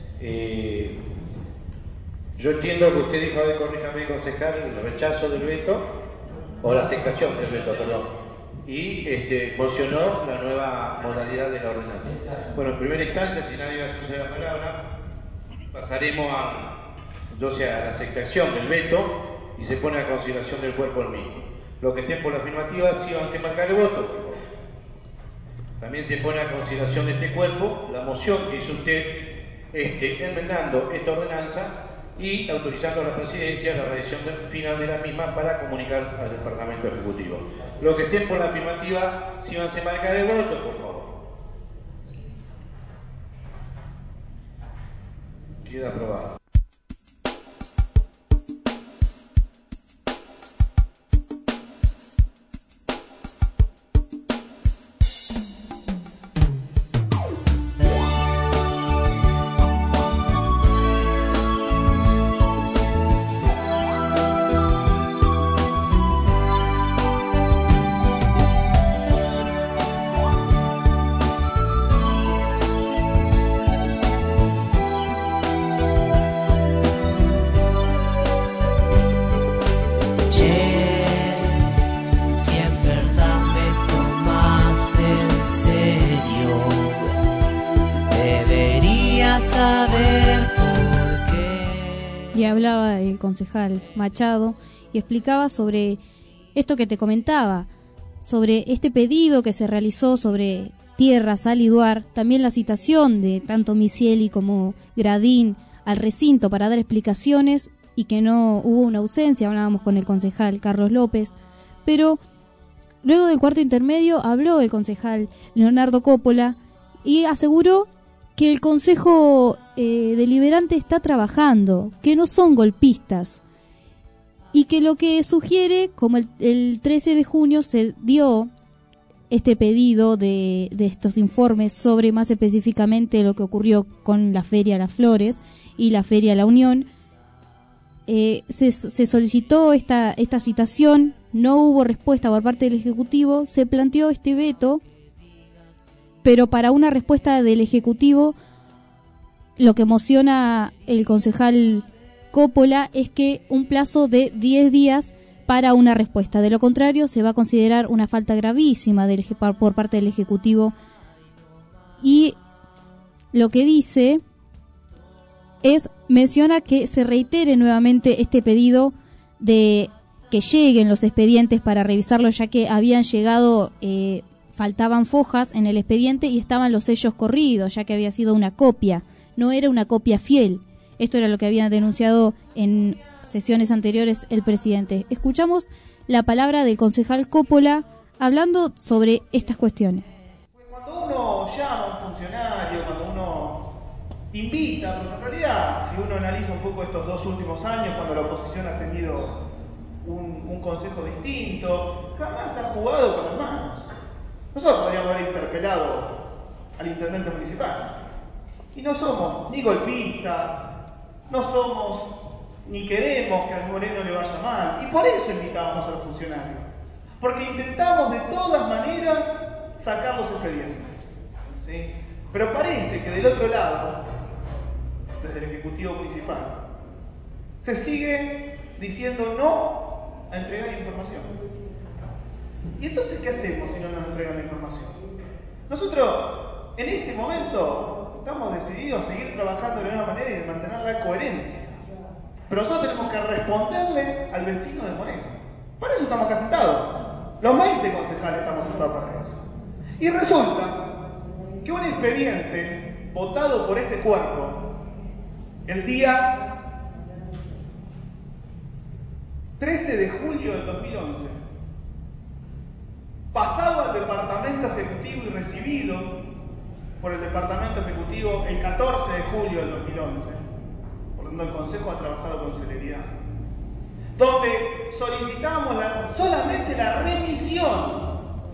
Yo entiendo que usted dijo, a ver, corríjame, concejal, el rechazo del veto, o la aceptación del veto, perdón, y mocionó la nueva modalidad de la ordenanza. Bueno, en primera instancia, si nadie va a suceder la palabra, pasaremos a la aceptación del veto y se pone a consideración del cuerpo el mismo. Los que estén por la afirmativa, sí van a marcar el voto. También se pone a consideración de este cuerpo la moción que hizo usted enmendando esta ordenanza y autorizando a la presidencia la redacción final de la misma para comunicar al Departamento Ejecutivo. Los que estén por la afirmativa, sí van a marcar el voto, por favor. Queda aprobado. Y hablaba el concejal Machado y explicaba sobre esto que te comentaba, sobre este pedido que se realizó sobre Tierra, Sal y Duar, también la citación de tanto Micieli como Gradín al recinto para dar explicaciones y que no hubo una ausencia. Hablábamos con el concejal Carlos López, pero luego del cuarto intermedio habló el concejal Leonardo Coppola y aseguró que el Consejo Deliberante está trabajando, que no son golpistas, y que lo que sugiere, como el 13 de junio se dio este pedido de estos informes sobre más específicamente lo que ocurrió con la Feria Las Flores y la Feria La Unión, se solicitó esta citación, no hubo respuesta por parte del Ejecutivo, se planteó este veto, pero para una respuesta del Ejecutivo, lo que emociona el concejal Coppola es que un plazo de 10 días para una respuesta. De lo contrario, se va a considerar una falta gravísima por parte del Ejecutivo. Y lo que dice menciona que se reitere nuevamente este pedido de que lleguen los expedientes para revisarlos, ya que habían llegado, faltaban fojas en el expediente y estaban los sellos corridos, ya que había sido una copia, no era una copia fiel. Esto era lo que había denunciado en sesiones anteriores el presidente. Escuchamos la palabra del concejal Coppola hablando sobre estas cuestiones. Cuando uno llama a un funcionario, cuando uno invita, porque en realidad, si uno analiza un poco estos 2 últimos años, cuando la oposición ha tenido un consejo distinto, jamás ha jugado con las manos. Nosotros podríamos haber interpelado al intendente municipal. Y no somos ni golpistas, no somos ni queremos que al Moreno le vaya mal. Y por eso invitábamos a los funcionarios. Porque intentamos de todas maneras sacar los expedientes. ¿Sí? Pero parece que del otro lado, desde el Ejecutivo Municipal, se sigue diciendo no a entregar información. ¿Y entonces qué hacemos si no nos entregan la información? Nosotros, en este momento, estamos decididos a seguir trabajando de la misma manera y de mantener la coherencia. Pero nosotros tenemos que responderle al vecino de Moreno. Para eso estamos acá sentados. Los 20 concejales estamos sentados para eso. Y resulta que un expediente votado por este cuerpo el día 13 de julio del 2011, pasado al Departamento Ejecutivo y recibido por el Departamento Ejecutivo el 14 de julio del 2011, por lo tanto el Consejo ha trabajado con celeridad, donde solicitamos solamente la remisión,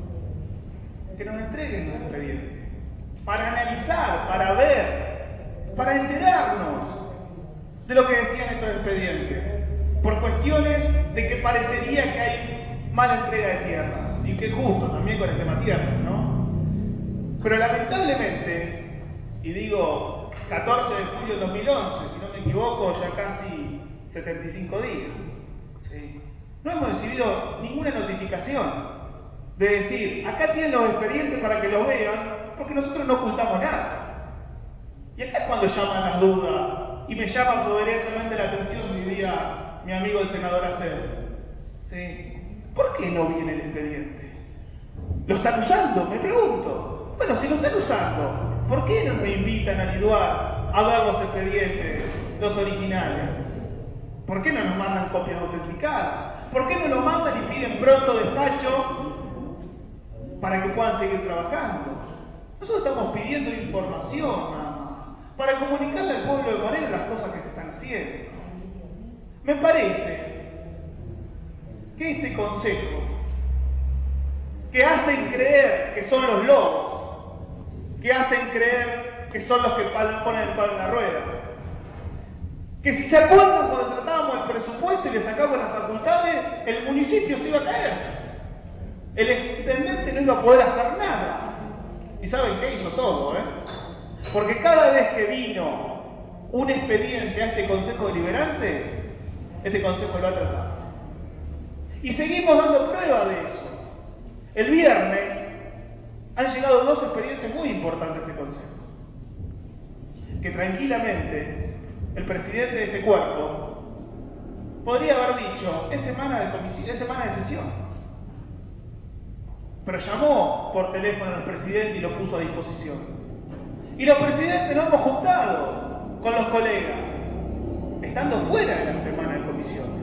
que nos entreguen el expediente, para analizar, para ver, para enterarnos de lo que decían estos expedientes, por cuestiones de que parecería que hay mala entrega de tierras, y que es justo también con el tema tierras, ¿no? Pero lamentablemente, y digo 14 de julio del 2011, si no me equivoco, ya casi 75 días, ¿sí? No hemos recibido ninguna notificación de decir, acá tienen los expedientes para que los vean, porque nosotros no ocultamos nada. Y acá es cuando llaman las dudas, y me llama poderosamente la atención, diría mi amigo el senador Acer. ¿Sí? ¿Por qué no viene el expediente? ¿Lo están usando? Me pregunto. Bueno, si lo están usando, ¿por qué no me invitan a Liduar a ver los expedientes, los originales? ¿Por qué no nos mandan copias autenticadas? ¿Por qué no lo mandan y piden pronto despacho para que puedan seguir trabajando? Nosotros estamos pidiendo información nada más, para comunicarle al pueblo de Moreno las cosas que se están haciendo. Me parece que este consejo, que hacen creer que son los lobos, que hacen creer que son los que ponen el palo en la rueda, que si se acuerdan cuando tratábamos el presupuesto y le sacamos las facultades, el municipio se iba a caer, el intendente no iba a poder hacer nada. ¿Y saben qué? Hizo todo, Porque cada vez que vino un expediente a este Consejo Deliberante, este Consejo lo ha tratado. Y seguimos dando prueba de eso. El viernes han llegado 2 expedientes muy importantes a este Consejo, que tranquilamente el presidente de este cuerpo podría haber dicho, es semana de sesión. Pero llamó por teléfono al presidente y lo puso a disposición. Y los presidentes nos hemos juntado con los colegas, estando fuera de la semana de comisiones.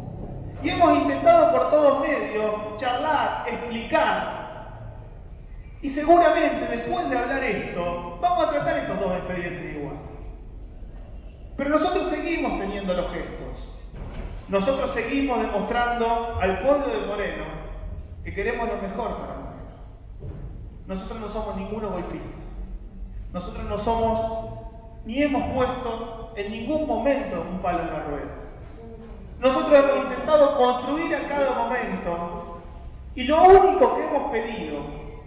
Y hemos intentado por todos medios charlar, explicar Y seguramente después de hablar esto, vamos a tratar estos dos expedientes igual. Pero nosotros seguimos teniendo los gestos. Nosotros seguimos demostrando al pueblo de Moreno que queremos lo mejor para Moreno. Nosotros no somos ninguno golpista. Nosotros no somos, ni hemos puesto en ningún momento un palo en la rueda. Nosotros hemos intentado construir a cada momento, y lo único que hemos pedido,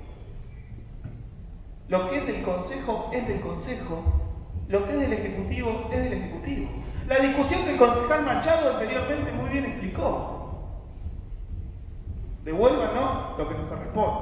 lo que es del Consejo es del Consejo, lo que es del Ejecutivo es del Ejecutivo. La discusión que el concejal Machado anteriormente muy bien explicó. Devuélvanos lo que nos corresponde.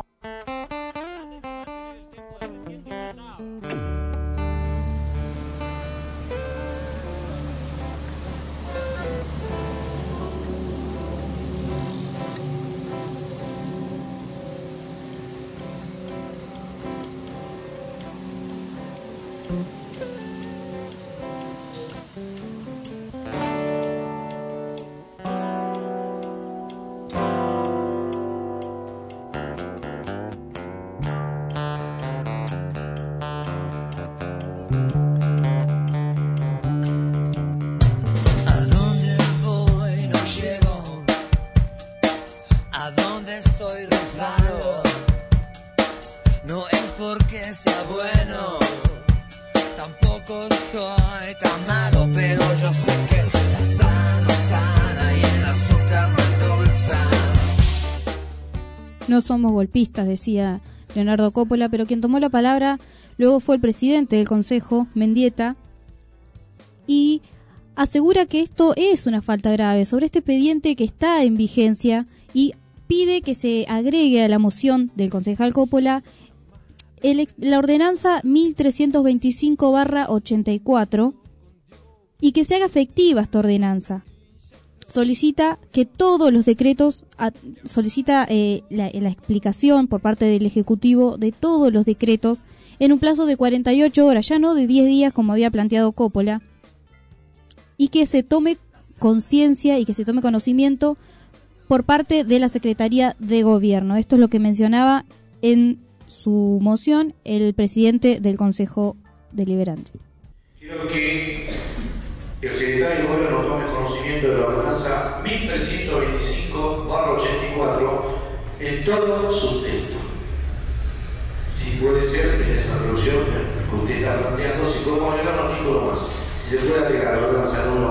No somos golpistas, decía Leonardo Coppola, pero quien tomó la palabra luego fue el presidente del Consejo, Mendieta, y asegura que esto es una falta grave sobre este expediente que está en vigencia y pide que se agregue a la moción del concejal Coppola la ordenanza 1325/84 y que se haga efectiva esta ordenanza. Solicita que todos los decretos, solicita la explicación por parte del Ejecutivo de todos los decretos en un plazo de 48 horas, ya no de 10 días como había planteado Coppola, y que se tome conciencia y que se tome conocimiento por parte de la Secretaría de Gobierno. Esto es lo que mencionaba en su moción el presidente del Consejo Deliberante. Quiero que el secretario de Gobierno tome conocimiento de la ordenanza 1325/84 en todo su texto. Si puede ser, en esa resolución que usted está planteando, si podemos agregar un artículo más, si se puede agregar la ordenanza número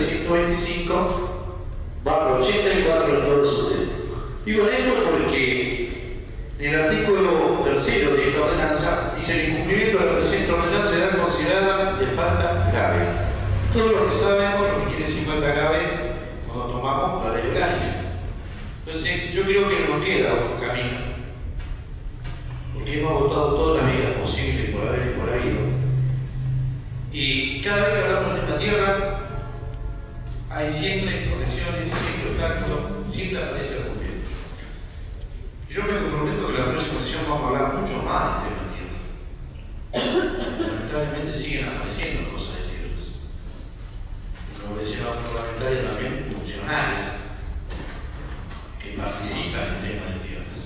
1325/84 en todo su texto. Digo esto porque en el artículo 3 de esta ordenanza dice: el incumplimiento de la presente ordenanza será considerada de falta grave. Todo lo que sabemos lo que quiere decir falta grave cuando tomamos la ley orgánica. Entonces, yo creo que no nos queda otro camino, porque hemos agotado todas las vías posibles por haber y por habido. Y cada vez que hablamos de esta tierra, hay siempre conexiones, siempre obstáculos, siempre aparece el gobierno. Yo me comprometo que la próxima sesión vamos a hablar mucho más de la tierra. Lamentablemente siguen apareciendo cosas de tierras. Organizaciones parlamentarias también funcionarias que participan en temas de tierras,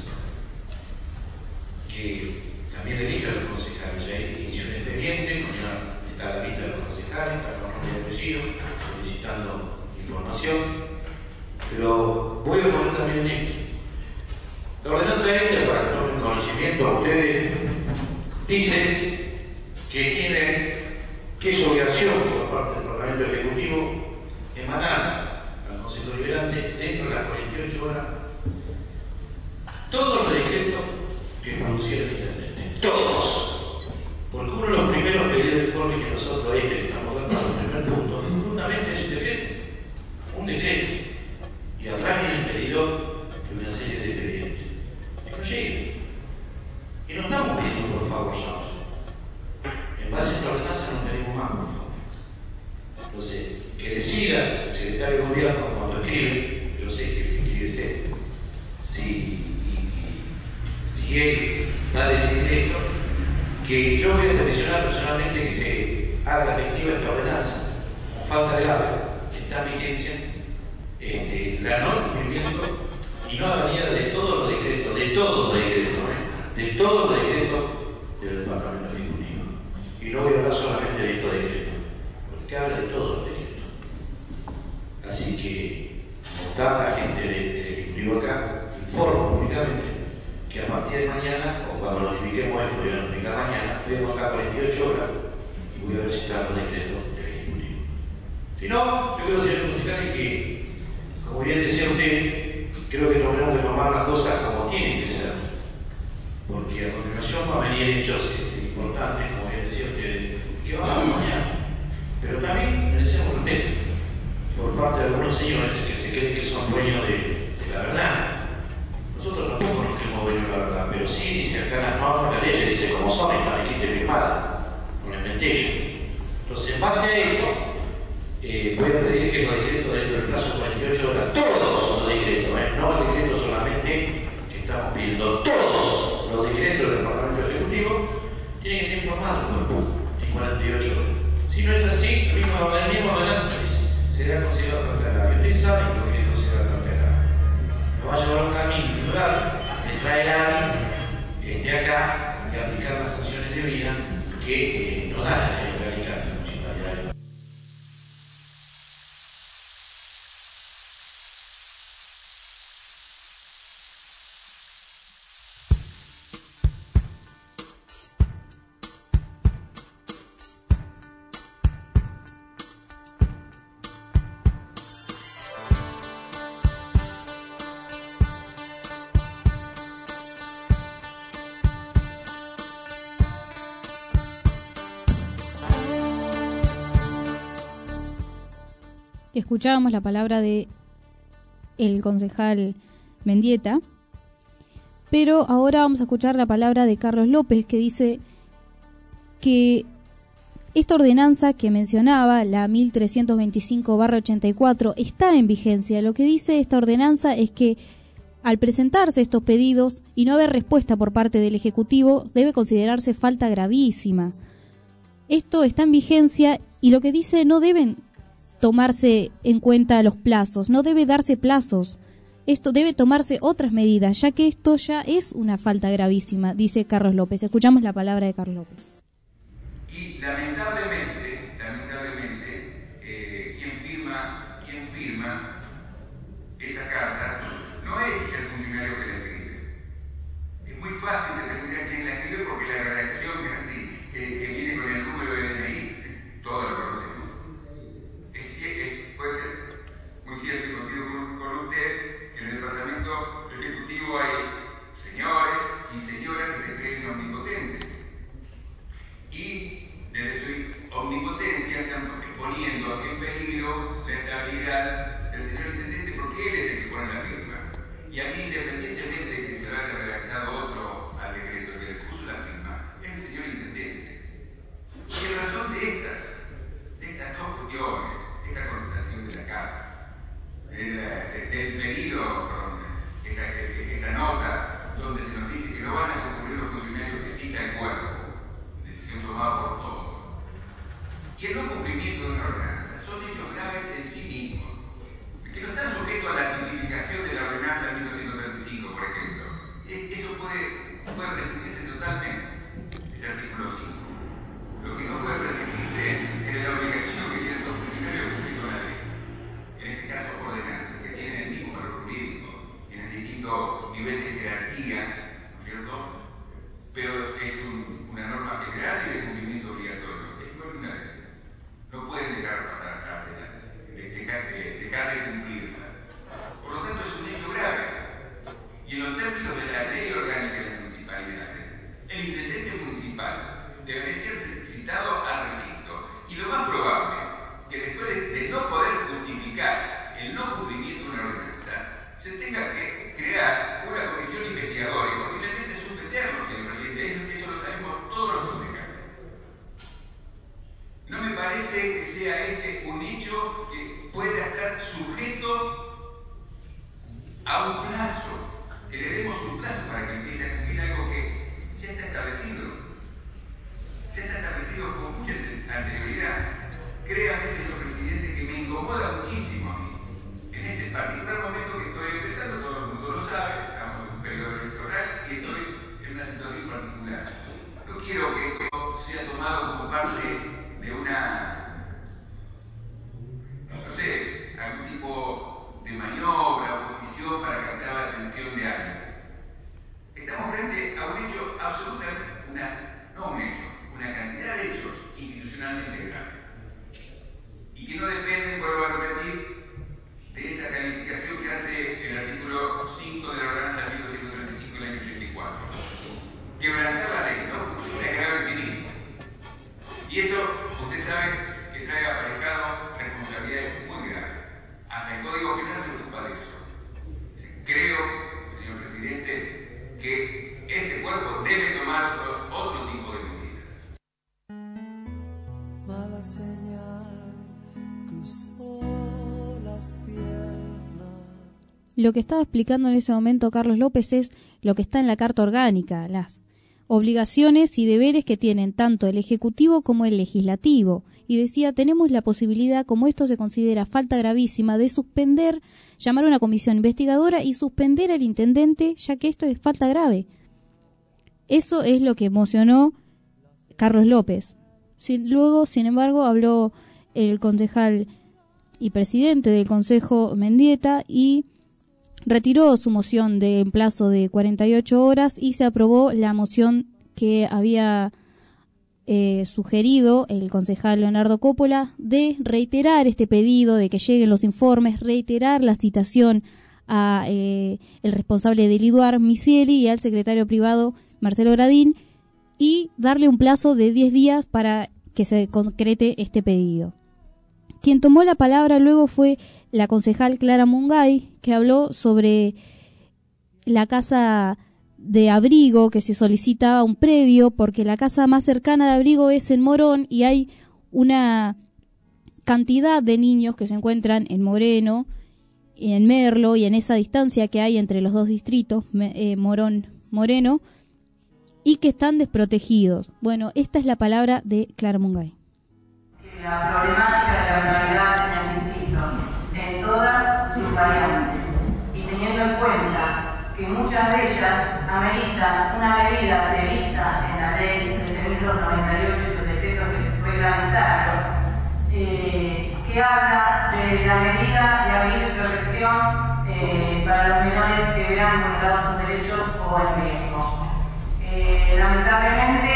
que también eligen a los concejales. Hay iniciativas expedientes, mañana está a la vista de los concejales, está con nombre de apellido, solicitando información, pero voy a poner también en esto. La ordenanza esta, para que tomen conocimiento a ustedes, dice que tiene que es obligación por parte del Parlamento Ejecutivo emanar al Consejo Deliberante dentro de las 48 horas todos los decretos que produciera el intendente. Todos. Porque uno de los primeros pedidos de informe que nosotros estamos dando en el primer punto es justamente ese decreto. Un decreto. Y atrás viene el pedido de una serie de expedientes. Que no lleguen. Y no estamos pidiendo por favor nosotros. En base a esta ordenanza no pedimos más, por favor. Entonces, que decida el secretario de Gobierno cuando escribe, yo sé que el que escribe es él, si él va a decidir esto, que yo voy a peticionar personalmente que se haga efectiva esta ordenanza, con falta grave, está en vigencia, la no cumplimiento y no avalida de todos los decretos, de todos los decretos del Departamento Ejecutivo. Y no voy a hablar solamente de estos decretos, porque habla de todos los decretos. Así que, como está la gente del Ejecutivo acá, informo públicamente que a partir de mañana, o cuando notifiquemos esto, voy a notificar mañana, voy a buscar 48 horas y voy a ver si están los decretos del Ejecutivo. Si no, yo creo, señor Musicali, que, como bien decía usted, creo que tenemos que tomar las cosas como tienen que ser. Porque a continuación van a venir hechos importantes, como bien decía usted, que van a haber mañana. Pero también merecemos respeto por parte de algunos señores que se creen que son dueños de la verdad. Nosotros tampoco nos creemos dueños de la verdad, pero sí, dice acá en las normas, la ley dice como son, está aquí firmada, con el mentello. Entonces, en base a esto, voy a pedir que los decretos dentro del plazo de 48 horas, todos los decretos, no el decreto solamente que estamos pidiendo, todos los decretos del Parlamento Ejecutivo tienen que estar informados en 48 horas. Si no es así, el mismo amenaza será considerado transgrave. Ustedes saben lo que es considerado transgrave. Nos va a llevar un camino plural de traer a alguien de acá y aplicar las sanciones de vida que nos da la ley orgánica de la municipalidad. Escuchábamos la palabra de el concejal Mendieta, pero ahora vamos a escuchar la palabra de Carlos López, que dice que esta ordenanza que mencionaba, la 1325/84, está en vigencia. Lo que dice esta ordenanza es que al presentarse estos pedidos y no haber respuesta por parte del Ejecutivo, debe considerarse falta gravísima. Esto está en vigencia y lo que dice, no deben tomarse en cuenta los plazos, no debe darse plazos. Esto debe tomarse otras medidas, ya que esto ya es una falta gravísima, dice Carlos López. Escuchamos la palabra de Carlos López. Y lamentablemente, quien firma esa carta no es el funcionario que la escribe. Es muy fácil determinar quién la escribe porque la redacción es así, que viene con el número de DNI, todo lo conocemos. Puede ser muy cierto y coincido con usted que en el Departamento Ejecutivo hay señores y señoras que se creen omnipotentes. Y desde su omnipotencia están poniendo en peligro la estabilidad del señor intendente porque él es el que pone la firma. Y a mí, independientemente de que se haya redactado otro al decreto que le puso la firma, es el señor intendente. Y en razón de estas dos cuestiones, esta contestación de la carta, del pedido con esta nota, donde se nos dice que no van a concurrir los funcionarios que cita el cuerpo, decisión tomada por todos, y el no cumplimiento de una ordenanza, son hechos graves en sí mismos, que no están sujetos a la tipificación de la ordenanza de 1935, por ejemplo. Eso puede restringirse totalmente, el artículo 5. Lo que no puede restringirse es la obligación que tienen los funcionarios de cumplir con la ley. En este caso, ordenanzas que tienen el mismo valor jurídico, tienen distintos niveles de jerarquía, ¿no es cierto? Pero es una norma general y de cumplimiento obligatorio. Es igual una ley. No pueden dejar pasar dejar de cumplirla. Por lo tanto, es un hecho grave. Y en los términos de la ley orgánica de las municipalidades, el intendente municipal debe ser citado al recinto. Y lo más probable, que después de no poder justificar el no cumplimiento de una ordenanza, se tenga que crear una comisión investigadora y posiblemente suspenderlo, señor presidente. Eso lo sabemos todos los concejales. No me parece que sea un hecho que pueda estar sujeto a un plazo, que le demos un plazo para que empiece a cumplir algo que ya está establecido. Ya está establecido con mucha anterioridad. Créame, señor presidente, que me incomoda muchísimo a mí. En este particular momento que estoy enfrentando, todo el mundo lo sabe, estamos en un periodo electoral y estoy en una situación lo que estaba explicando en ese momento Carlos López es lo que está en la Carta Orgánica, las obligaciones y deberes que tienen tanto el Ejecutivo como el Legislativo. Y decía, tenemos la posibilidad, como esto se considera falta gravísima, de suspender, llamar a una comisión investigadora y suspender al intendente, ya que esto es falta grave. Eso es lo que emocionó Carlos López. Luego, sin embargo, habló el concejal y presidente del Consejo Mendieta y retiró su moción de en plazo de 48 horas y se aprobó la moción que había sugerido el concejal Leonardo Coppola de reiterar este pedido de que lleguen los informes, reiterar la citación a el responsable del IDUAR, Misieli, y al secretario privado, Marcelo Gradín, y darle un plazo de 10 días para que se concrete este pedido. Quien tomó la palabra luego fue la concejal Clara Mungay, que habló sobre la casa de abrigo, que se solicitaba un predio porque la casa más cercana de abrigo es en Morón y hay una cantidad de niños que se encuentran en Moreno, en Merlo y en esa distancia que hay entre los dos distritos, Morón-Moreno, y que están desprotegidos. Bueno, esta es la palabra de Clara Mungay. La problemática de la realidad en el distrito, en todas sus variantes, y teniendo en cuenta que muchas de ellas ameritan una medida prevista en la ley de 798 y sus decretos reglamentarios, que habla de la medida de abril de protección para los menores que vean vulnerados sus derechos o en riesgo. Lamentablemente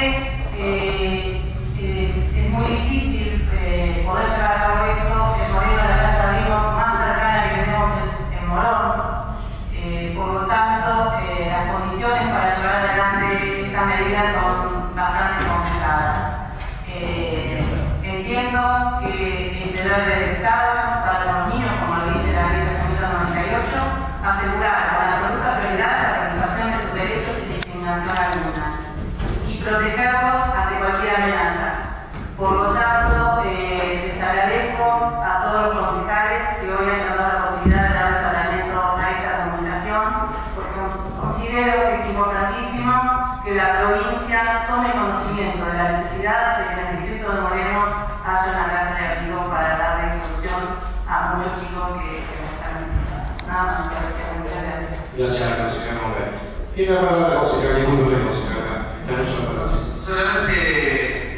es muy difícil poder llevar a cabo esto en Moreno, la casa de abrigo más cercana que tenemos en Morón. Por lo tanto, las condiciones para llevar adelante estas medidas son bastante complicadas. Entiendo que el deber del Estado para los niños, como lo dice la ley de 798, asegurar con absoluta prioridad la satisfacción de sus derechos sin discriminación alguna y protegerlos ante cualquier amenaza. Por lo tanto, les agradezco a todos los concejales que hoy han dado la posibilidad de dar al Parlamento a esta comunicación, porque considero que es importantísimo que la provincia tome conocimiento de la necesidad de que en el distrito de Moreno haya una casa de abrigo para darle solución a muchos chicos que están necesitados. Nada más, gracias. Gracias, señora Mover. Tiene la palabra la consejera, ningún problema, señora. Solamente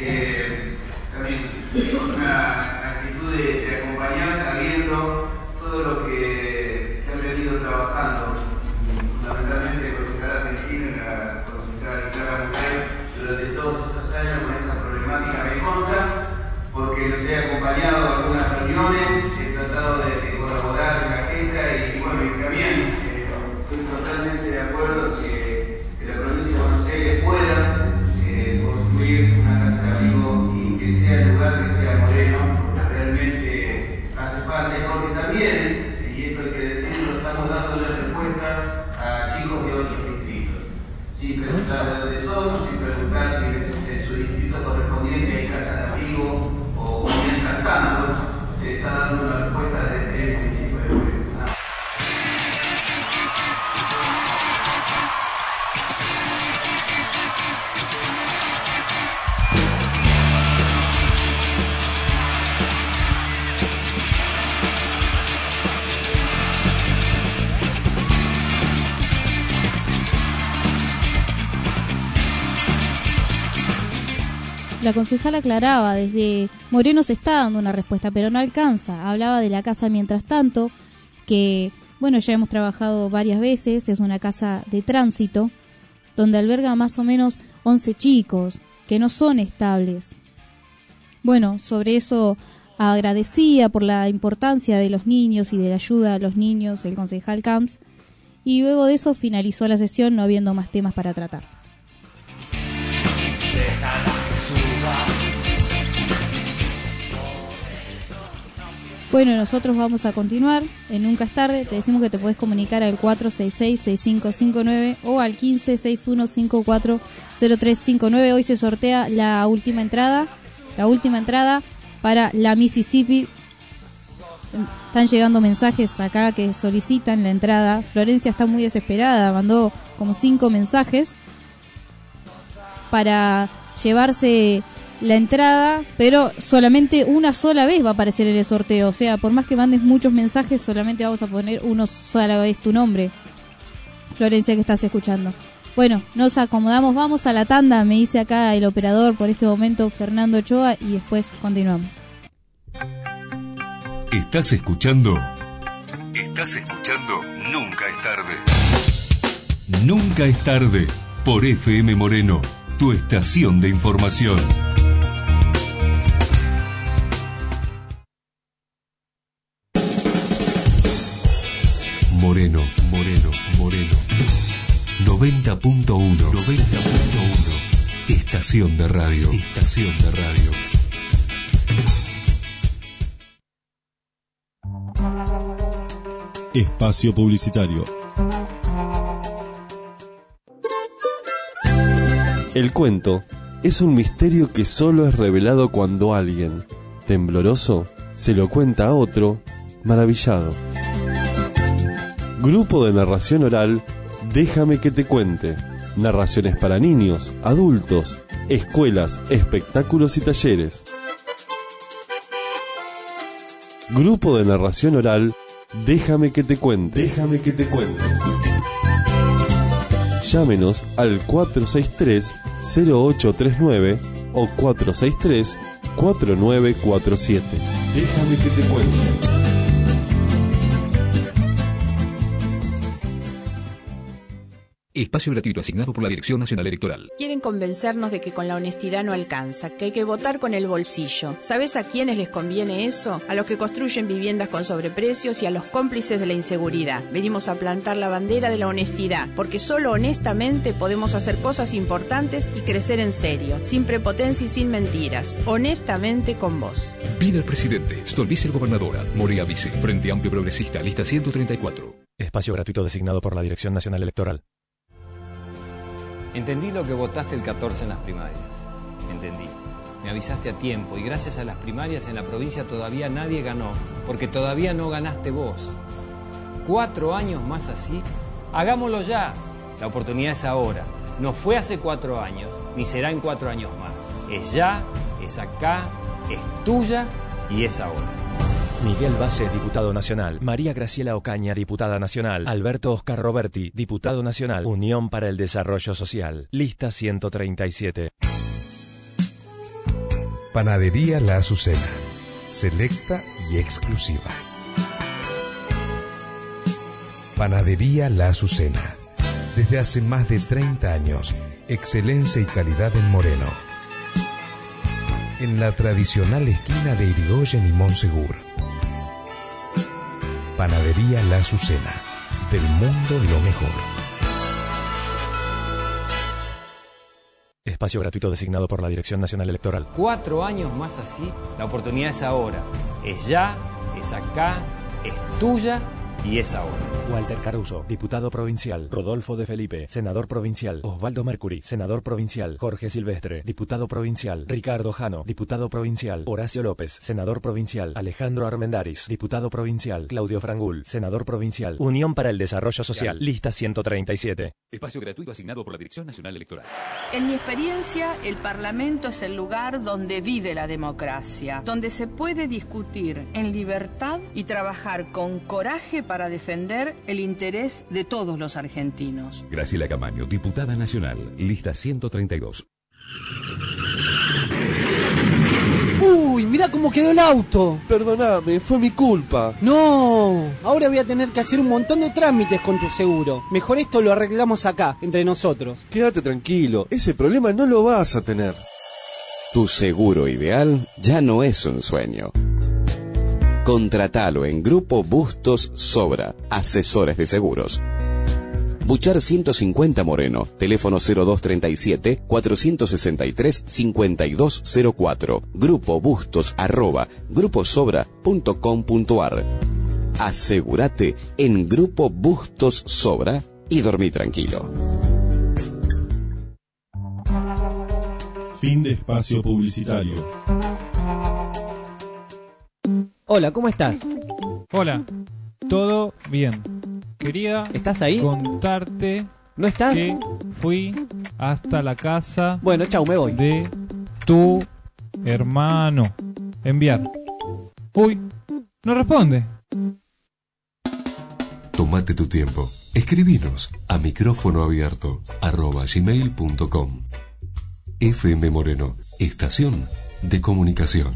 una actitud de acompañar sabiendo todo lo que han venido trabajando, fundamentalmente el concejal argentino y la concejal Clara Mungay durante todos estos años con esta problemática me consta, porque los he acompañado a algunas reuniones, he tratado de colaborar en la agenda y bueno, y también estoy totalmente de acuerdo que la provincia de Buenos Aires pueda construir una casa de abrigo y que sea el lugar que sea Moreno, porque realmente hace falta, porque también, y esto hay que decirlo, estamos dando una respuesta a chicos de otros distritos, sin preguntar de dónde son, sin preguntar si en su distrito correspondiente hay casa de abrigo o mientras tanto se está dando una respuesta desde el municipio de Moreno. La concejala aclaraba, desde Moreno se está dando una respuesta, pero no alcanza. Hablaba de la casa mientras tanto, que, bueno, ya hemos trabajado varias veces, es una casa de tránsito, donde alberga más o menos 11 chicos, que no son estables. Bueno, sobre eso agradecía por la importancia de los niños y de la ayuda a los niños el concejal Camps, y luego de eso finalizó la sesión no habiendo más temas para tratar. Bueno, nosotros vamos a continuar en Nunca es Tarde. Te decimos que te puedes comunicar al 466-6559 o al 1561540359. Hoy se sortea la última entrada para la Mississippi están llegando mensajes acá que solicitan la entrada. Florencia está muy desesperada, mandó como 5 mensajes para llevarse la entrada, pero solamente una sola vez va a aparecer en el sorteo. O sea, por más que mandes muchos mensajes, solamente vamos a poner una sola vez tu nombre. Florencia, que estás escuchando. Bueno, nos acomodamos, vamos a la tanda, me dice acá el operador por este momento, Fernando Ochoa, y después continuamos. ¿Estás escuchando? Nunca es tarde. Nunca es tarde. Por FM Moreno, tu estación de información. Moreno. 90.1. Estación de radio. Espacio publicitario. El cuento es un misterio que solo es revelado cuando alguien, tembloroso, se lo cuenta a otro, maravillado. Grupo de narración oral, Déjame que te cuente. Narraciones para niños, adultos, escuelas, espectáculos y talleres. Grupo de narración oral, Déjame que te cuente. Llámenos al 463-0839 o 463-4947. Déjame que te cuente. Espacio gratuito asignado por la Dirección Nacional Electoral. Quieren convencernos de que con la honestidad no alcanza, que hay que votar con el bolsillo. ¿Sabes a quiénes les conviene eso? A los que construyen viviendas con sobreprecios y a los cómplices de la inseguridad. Venimos a plantar la bandera de la honestidad, porque solo honestamente podemos hacer cosas importantes y crecer en serio, sin prepotencia y sin mentiras. Honestamente con vos. Líder presidente, Stolbizer gobernadora, Morea vice, Frente Amplio Progresista, lista 134. Espacio gratuito designado por la Dirección Nacional Electoral. Entendí lo que votaste el 14 en las primarias. Entendí. Me avisaste a tiempo y gracias a las primarias en la provincia todavía nadie ganó, porque todavía no ganaste vos. 4 años más así. Hagámoslo ya. La oportunidad es ahora. No fue hace 4 años, ni será en 4 años más. Es ya, es acá, es tuya y es ahora. Miguel Base, diputado nacional. María Graciela Ocaña, diputada nacional. Alberto Oscar Roberti, diputado nacional. Unión para el Desarrollo Social. Lista 137. Panadería La Azucena. Selecta y exclusiva. Panadería La Azucena. Desde hace más de 30 años, excelencia y calidad en Moreno. En la tradicional esquina de Irigoyen y Monsegur. Panadería La Azucena. Del mundo lo mejor. Espacio gratuito designado por la Dirección Nacional Electoral. 4 años más así. La oportunidad es ahora. Es ya, es acá, es tuya y es ahora. Walter Caruso, diputado provincial. Rodolfo de Felipe, senador provincial. Osvaldo Mercury, senador provincial. Jorge Silvestre, diputado provincial. Ricardo Jano, diputado provincial. Horacio López, senador provincial. Alejandro Armendáriz, diputado provincial. Claudio Frangul, senador provincial. Unión para el Desarrollo Social, lista 137. Espacio gratuito asignado por la Dirección Nacional Electoral. En mi experiencia, el Parlamento es el lugar donde vive la democracia, donde se puede discutir en libertad y trabajar con coraje para defender el interés de todos los argentinos. Graciela Camaño, diputada nacional, lista 132. ¡Uy, mirá cómo quedó el auto! Perdóname, fue mi culpa. No, ahora voy a tener que hacer un montón de trámites con tu seguro. Mejor esto lo arreglamos acá, entre nosotros. Quédate tranquilo, ese problema no lo vas a tener. Tu seguro ideal ya no es un sueño. Contratalo en Grupo Bustos Sobra, asesores de seguros. Buchar 150 Moreno, teléfono 0237-463-5204, grupobustos@gruposobra.com.ar. Asegúrate en Grupo Bustos Sobra y dormí tranquilo. Fin de espacio publicitario. Hola, ¿cómo estás? Hola, todo bien. Quería ¿Estás ahí? Contarte. ¿No estás? Que fui hasta la casa. Bueno, chau, me voy. De tu hermano. Enviar. Uy, no responde. Tómate tu tiempo. Escribinos a micrófonoabierto@gmail.com. FM Moreno, estación de comunicación.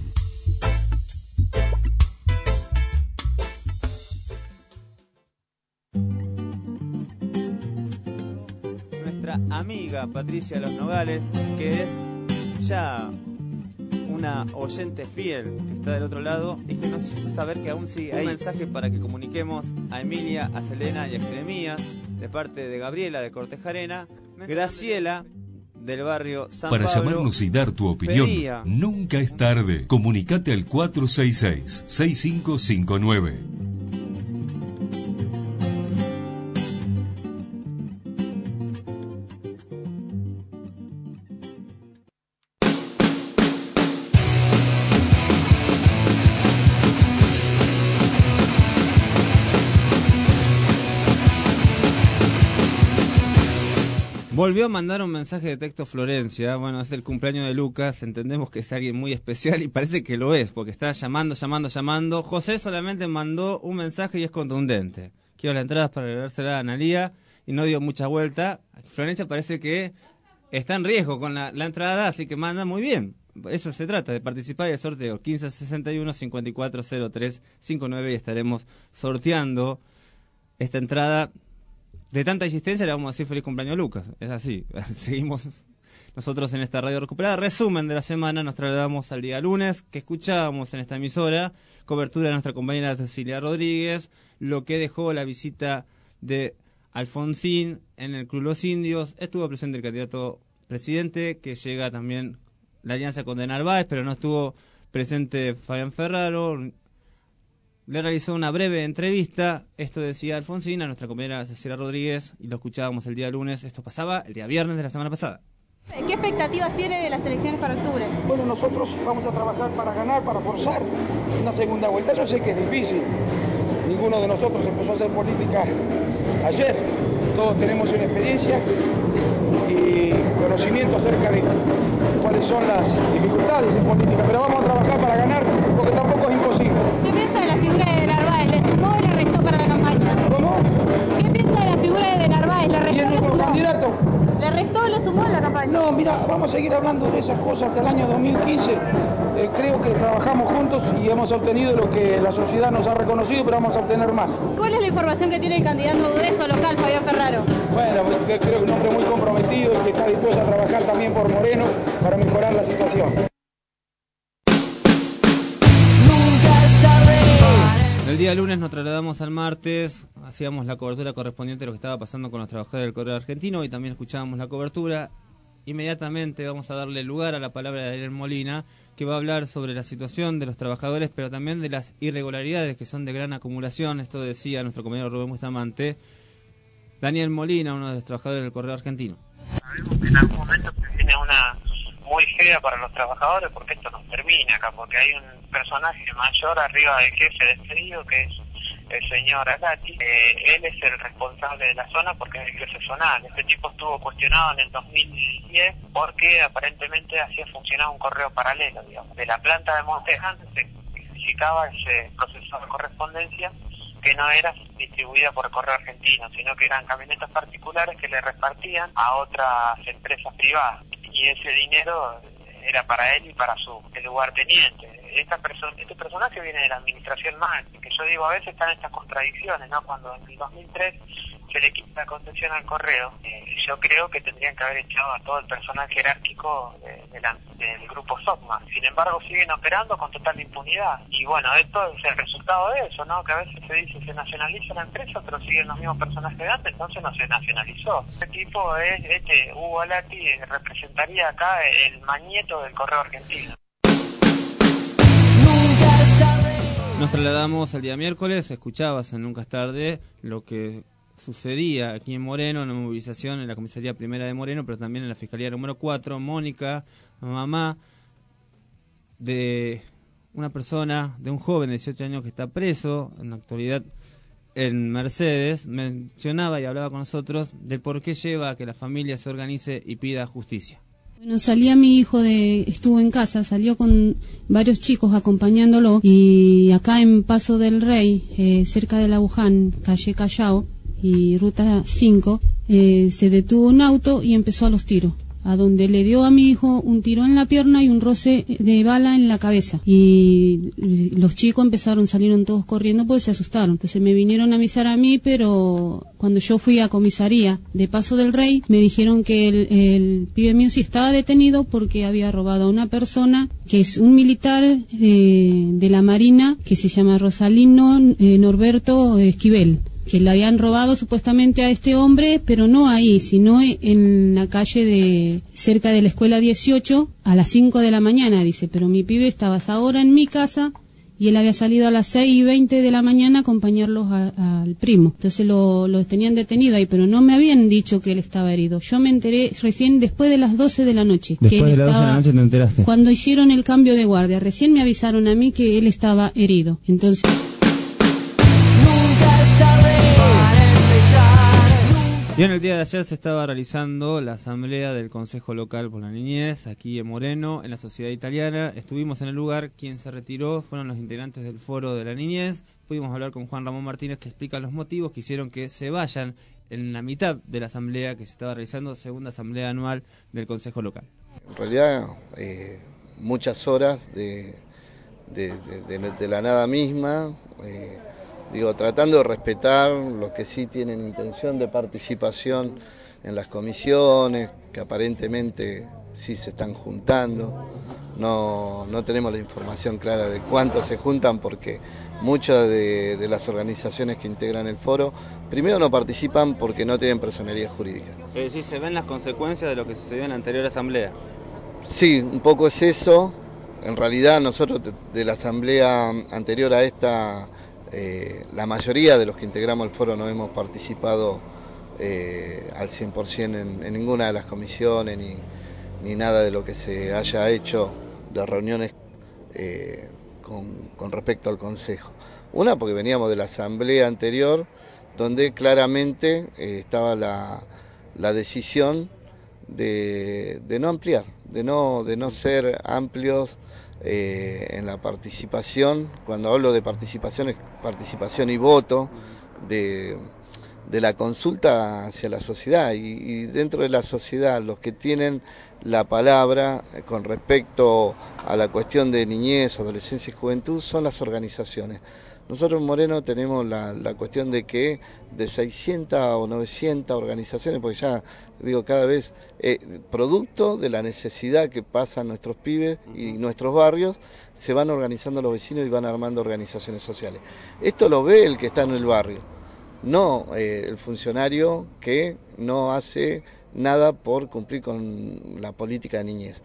Nuestra amiga Patricia Los Nogales, que es ya una oyente fiel que está del otro lado y que nos hace saber que aún sigue ahí. Un mensaje para que comuniquemos a Emilia, a Selena y a Jeremías de parte de Gabriela de Cortejarena, Graciela del barrio San Para Pablo. llamarnos y dar tu opinión, pedía. nunca es tarde. Comunicate al 466-6559. Volvió a mandar un mensaje de texto Florencia. Bueno, es el cumpleaños de Lucas. Entendemos que es alguien muy especial y parece que lo es, porque está llamando. José solamente mandó un mensaje y es contundente. Quiero las entradas para regalársela a Analía y no dio mucha vuelta. Florencia parece que está en riesgo con la entrada, así que manda muy bien. Eso se trata, de participar en el sorteo 1561-540359 y estaremos sorteando esta entrada. De tanta insistencia le vamos a decir feliz cumpleaños a Lucas. Es así. Seguimos nosotros en esta radio recuperada. Resumen de la semana, nos trasladamos al día lunes, que escuchábamos en esta emisora, cobertura de nuestra compañera Cecilia Rodríguez, lo que dejó la visita de Alfonsín en el Club Los Indios. Estuvo presente el candidato presidente, que llega también la alianza con De Narváez, pero no estuvo presente Fabián Ferraro. Le realizó una breve entrevista, esto decía Alfonsín, a nuestra compañera Cecilia Rodríguez, y lo escuchábamos el día lunes. Esto pasaba el día viernes de la semana pasada. ¿Qué expectativas tiene de las elecciones para octubre? Bueno, nosotros vamos a trabajar para ganar, para forzar una segunda vuelta. Yo sé que es difícil. Ninguno de nosotros empezó a hacer política ayer. Todos tenemos una experiencia y conocimiento acerca de cuáles son las dificultades en política, pero vamos a trabajar para ganar, porque tampoco es imposible. ¿Qué piensa de la figura de Narváez? ¿Le sumó o le restó para la campaña? ¿Cómo? ¿Qué piensa de la figura de Narváez? ¿Le restó ¿Y es nuestro candidato? ¿Le restó o le sumó en la campaña? No, mira, vamos a seguir hablando de esas cosas hasta el año 2015. Creo que trabajamos juntos y hemos obtenido lo que la sociedad nos ha reconocido, pero vamos a obtener más. ¿Cuál es la información que tiene el candidato Dudeso local, Fabián Ferraro? Bueno, creo que es un hombre muy comprometido y que está dispuesto a trabajar también por Moreno para mejorar la situación. El día lunes nos trasladamos al martes, hacíamos la cobertura correspondiente a lo que estaba pasando con los trabajadores del Correo Argentino y también escuchábamos la cobertura. Inmediatamente vamos a darle lugar a la palabra de Daniel Molina, que va a hablar sobre la situación de los trabajadores, pero también de las irregularidades que son de gran acumulación. Esto decía nuestro compañero Rubén Bustamante. Daniel Molina, uno de los trabajadores del Correo Argentino. Sabemos que en algún momento se viene una muy fea para los trabajadores, porque esto no termina acá, porque hay un personaje mayor arriba del jefe de expedido, que es el señor Alati. Él es el responsable de la zona porque es el jefe zonal. Este tipo estuvo cuestionado en el 2010 porque aparentemente hacía funcionar un correo paralelo, digamos. De la planta de Monteján se significaba ese proceso de correspondencia que no era distribuida por el Correo Argentino, sino que eran camionetas particulares que le repartían a otras empresas privadas. Y ese dinero era para él y para su lugarteniente. Este personaje viene de la administración mal, que yo digo, a veces están estas contradicciones, ¿no? Cuando en el 2003 se le quita la concesión al correo, yo creo que tendrían que haber echado a todo el personal jerárquico del grupo SOCMA. Sin embargo, siguen operando con total impunidad. Y bueno, esto es el resultado de eso, ¿no? Que a veces se dice se nacionaliza la empresa, pero siguen los mismos personajes de antes, entonces no se nacionalizó. Este tipo es, Hugo Alati, representaría acá el mañeto del Correo Argentino. Nos trasladamos al día miércoles, escuchabas en Nunca es Tarde lo que sucedía aquí en Moreno, en la movilización en la comisaría primera de Moreno, pero también en la fiscalía número 4. Mónica, mamá de una persona, de un joven de 18 años que está preso en la actualidad en Mercedes, mencionaba y hablaba con nosotros del por qué lleva a que la familia se organice y pida justicia. Bueno, salía mi hijo estuvo en casa, salió con varios chicos acompañándolo, y acá en Paso del Rey, cerca de La Buján, calle Callao y ruta 5, se detuvo un auto y empezó a los tiros, a donde le dio a mi hijo un tiro en la pierna y un roce de bala en la cabeza. Y los chicos salieron todos corriendo porque se asustaron. Entonces me vinieron a avisar a mí, pero cuando yo fui a comisaría de Paso del Rey, me dijeron que el pibe mío sí estaba detenido porque había robado a una persona que es un militar de la Marina, que se llama Rosalino Norberto Esquivel, que le habían robado supuestamente a este hombre, pero no ahí, sino en la calle cerca de la escuela 18, a las 5 de la mañana, dice, pero mi pibe estaba a esa hora en mi casa, y él había salido a las 6:20 de la mañana a acompañarlos al primo. Entonces lo tenían detenido ahí, pero no me habían dicho que él estaba herido. Yo me enteré recién después de las 12 de la noche. Después de las 12 de la noche te enteraste. Cuando hicieron el cambio de guardia, recién me avisaron a mí que él estaba herido. Entonces... Y en el día de ayer se estaba realizando la asamblea del Consejo Local por la Niñez, aquí en Moreno, en la Sociedad Italiana. Estuvimos en el lugar, quien se retiró fueron los integrantes del Foro de la Niñez. Pudimos hablar con Juan Ramón Martínez, que explica los motivos que hicieron que se vayan en la mitad de la asamblea que se estaba realizando, segunda asamblea anual del Consejo Local. En realidad, muchas horas de la nada misma, tratando de respetar los que sí tienen intención de participación en las comisiones, que aparentemente sí se están juntando. No tenemos la información clara de cuántos se juntan, porque muchas de las organizaciones que integran el foro, primero no participan porque no tienen personería jurídica. Es decir, ¿se ven las consecuencias de lo que sucedió en la anterior asamblea? Sí, un poco es eso. En realidad nosotros de la asamblea anterior a esta... la mayoría de los que integramos el foro no hemos participado al 100% en ninguna de las comisiones ni nada de lo que se haya hecho de reuniones con respecto al Consejo. Una, porque veníamos de la asamblea anterior, donde claramente estaba la decisión de no ampliar, de no ser amplios en la participación. Cuando hablo de participación, es participación y voto de la consulta hacia la sociedad, y dentro de la sociedad los que tienen la palabra con respecto a la cuestión de niñez, adolescencia y juventud son las organizaciones. Nosotros en Moreno tenemos la cuestión de que de 600 o 900 organizaciones, porque ya cada vez producto de la necesidad que pasan nuestros pibes y nuestros barrios, se van organizando los vecinos y van armando organizaciones sociales. Esto lo ve el que está en el barrio, no el funcionario que no hace nada por cumplir con la política de niñez.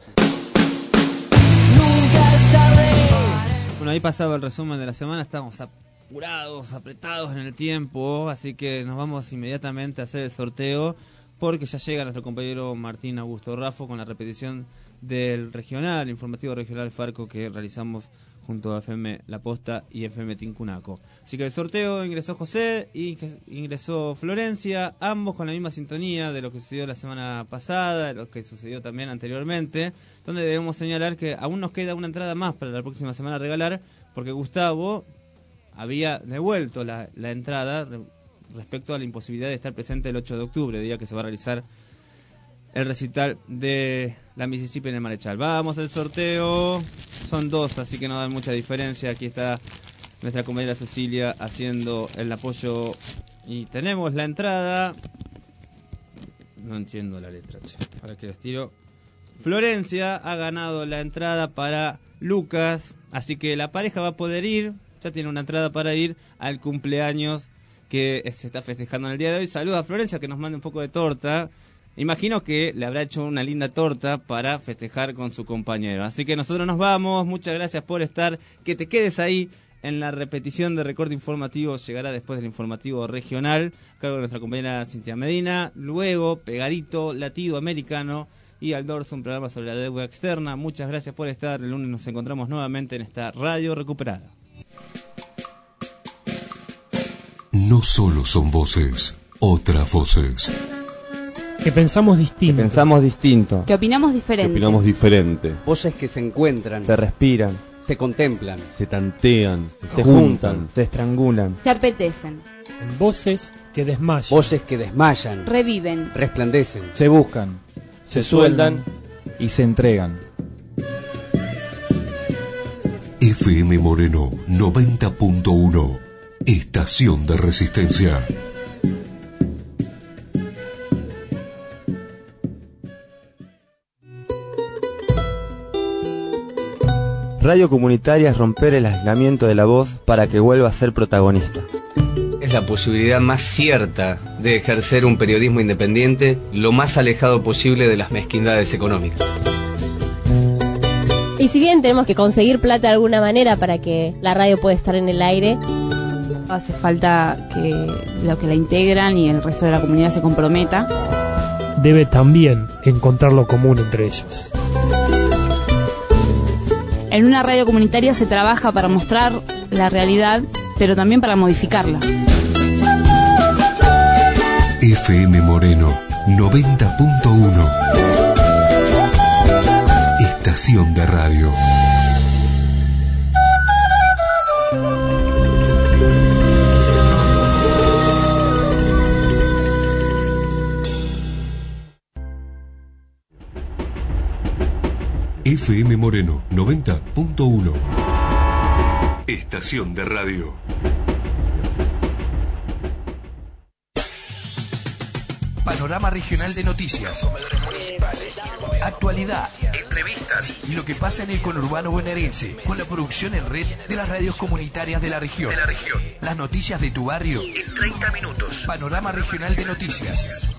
Bueno, ahí pasaba el resumen de la semana, estamos apurados, apretados en el tiempo, así que nos vamos inmediatamente a hacer el sorteo, porque ya llega nuestro compañero Martín Augusto Raffo con la repetición del regional, informativo regional Farco, que realizamos junto a FM La Posta y FM Tincunaco. Así que el sorteo ingresó José y ingresó Florencia, ambos con la misma sintonía de lo que sucedió la semana pasada, de lo que sucedió también anteriormente, donde debemos señalar que aún nos queda una entrada más para la próxima semana a regalar, porque Gustavo había devuelto la entrada respecto a la imposibilidad de estar presente el 8 de octubre, día que se va a realizar el recital de la Mississippi en el Marechal. Vamos al sorteo, son dos, así que no da mucha diferencia. Aquí está nuestra compañera Cecilia haciendo el apoyo y tenemos la entrada. No entiendo la letra, para que les tiro. Florencia ha ganado la entrada para Lucas, así que la pareja va a poder ir, ya tiene una entrada para ir al cumpleaños que se está festejando en el día de hoy. Saluda a Florencia, que nos mande un poco de torta. Imagino que le habrá hecho una linda torta para festejar con su compañero. Así que nosotros nos vamos. Muchas gracias por estar. Que te quedes ahí en la repetición de Recorte Informativo. Llegará después del informativo regional, a cargo de nuestra compañera Cintia Medina. Luego, pegadito, latido americano, y al dorso, un programa sobre la deuda externa. Muchas gracias por estar. El lunes nos encontramos nuevamente en esta radio recuperada. No solo son voces, otras voces. Que pensamos distinto. Que pensamos distinto. Que opinamos diferente. Que opinamos diferente. Voces que se encuentran. Se respiran. Se contemplan. Se tantean. Se juntan. Se estrangulan. Se apetecen. En voces que desmayan. Voces que desmayan. Reviven. Resplandecen. Se buscan. Se sueldan. Y se entregan. FM Moreno 90.1. Estación de Resistencia. Radio comunitaria es romper el aislamiento de la voz para que vuelva a ser protagonista. Es la posibilidad más cierta de ejercer un periodismo independiente lo más alejado posible de las mezquindades económicas. Y si bien tenemos que conseguir plata de alguna manera para que la radio pueda estar en el aire, hace falta que los que la integran y el resto de la comunidad se comprometa. Debe también encontrar lo común entre ellos. En una radio comunitaria se trabaja para mostrar la realidad, pero también para modificarla. FM Moreno 90.1. Estación de radio. FM Moreno 90.1. Estación de radio. Panorama regional de noticias, actualidad, entrevistas y lo que pasa en el conurbano bonaerense, con la producción en red de las radios comunitarias de la región. Las noticias de tu barrio en 30 minutos. Panorama regional de noticias.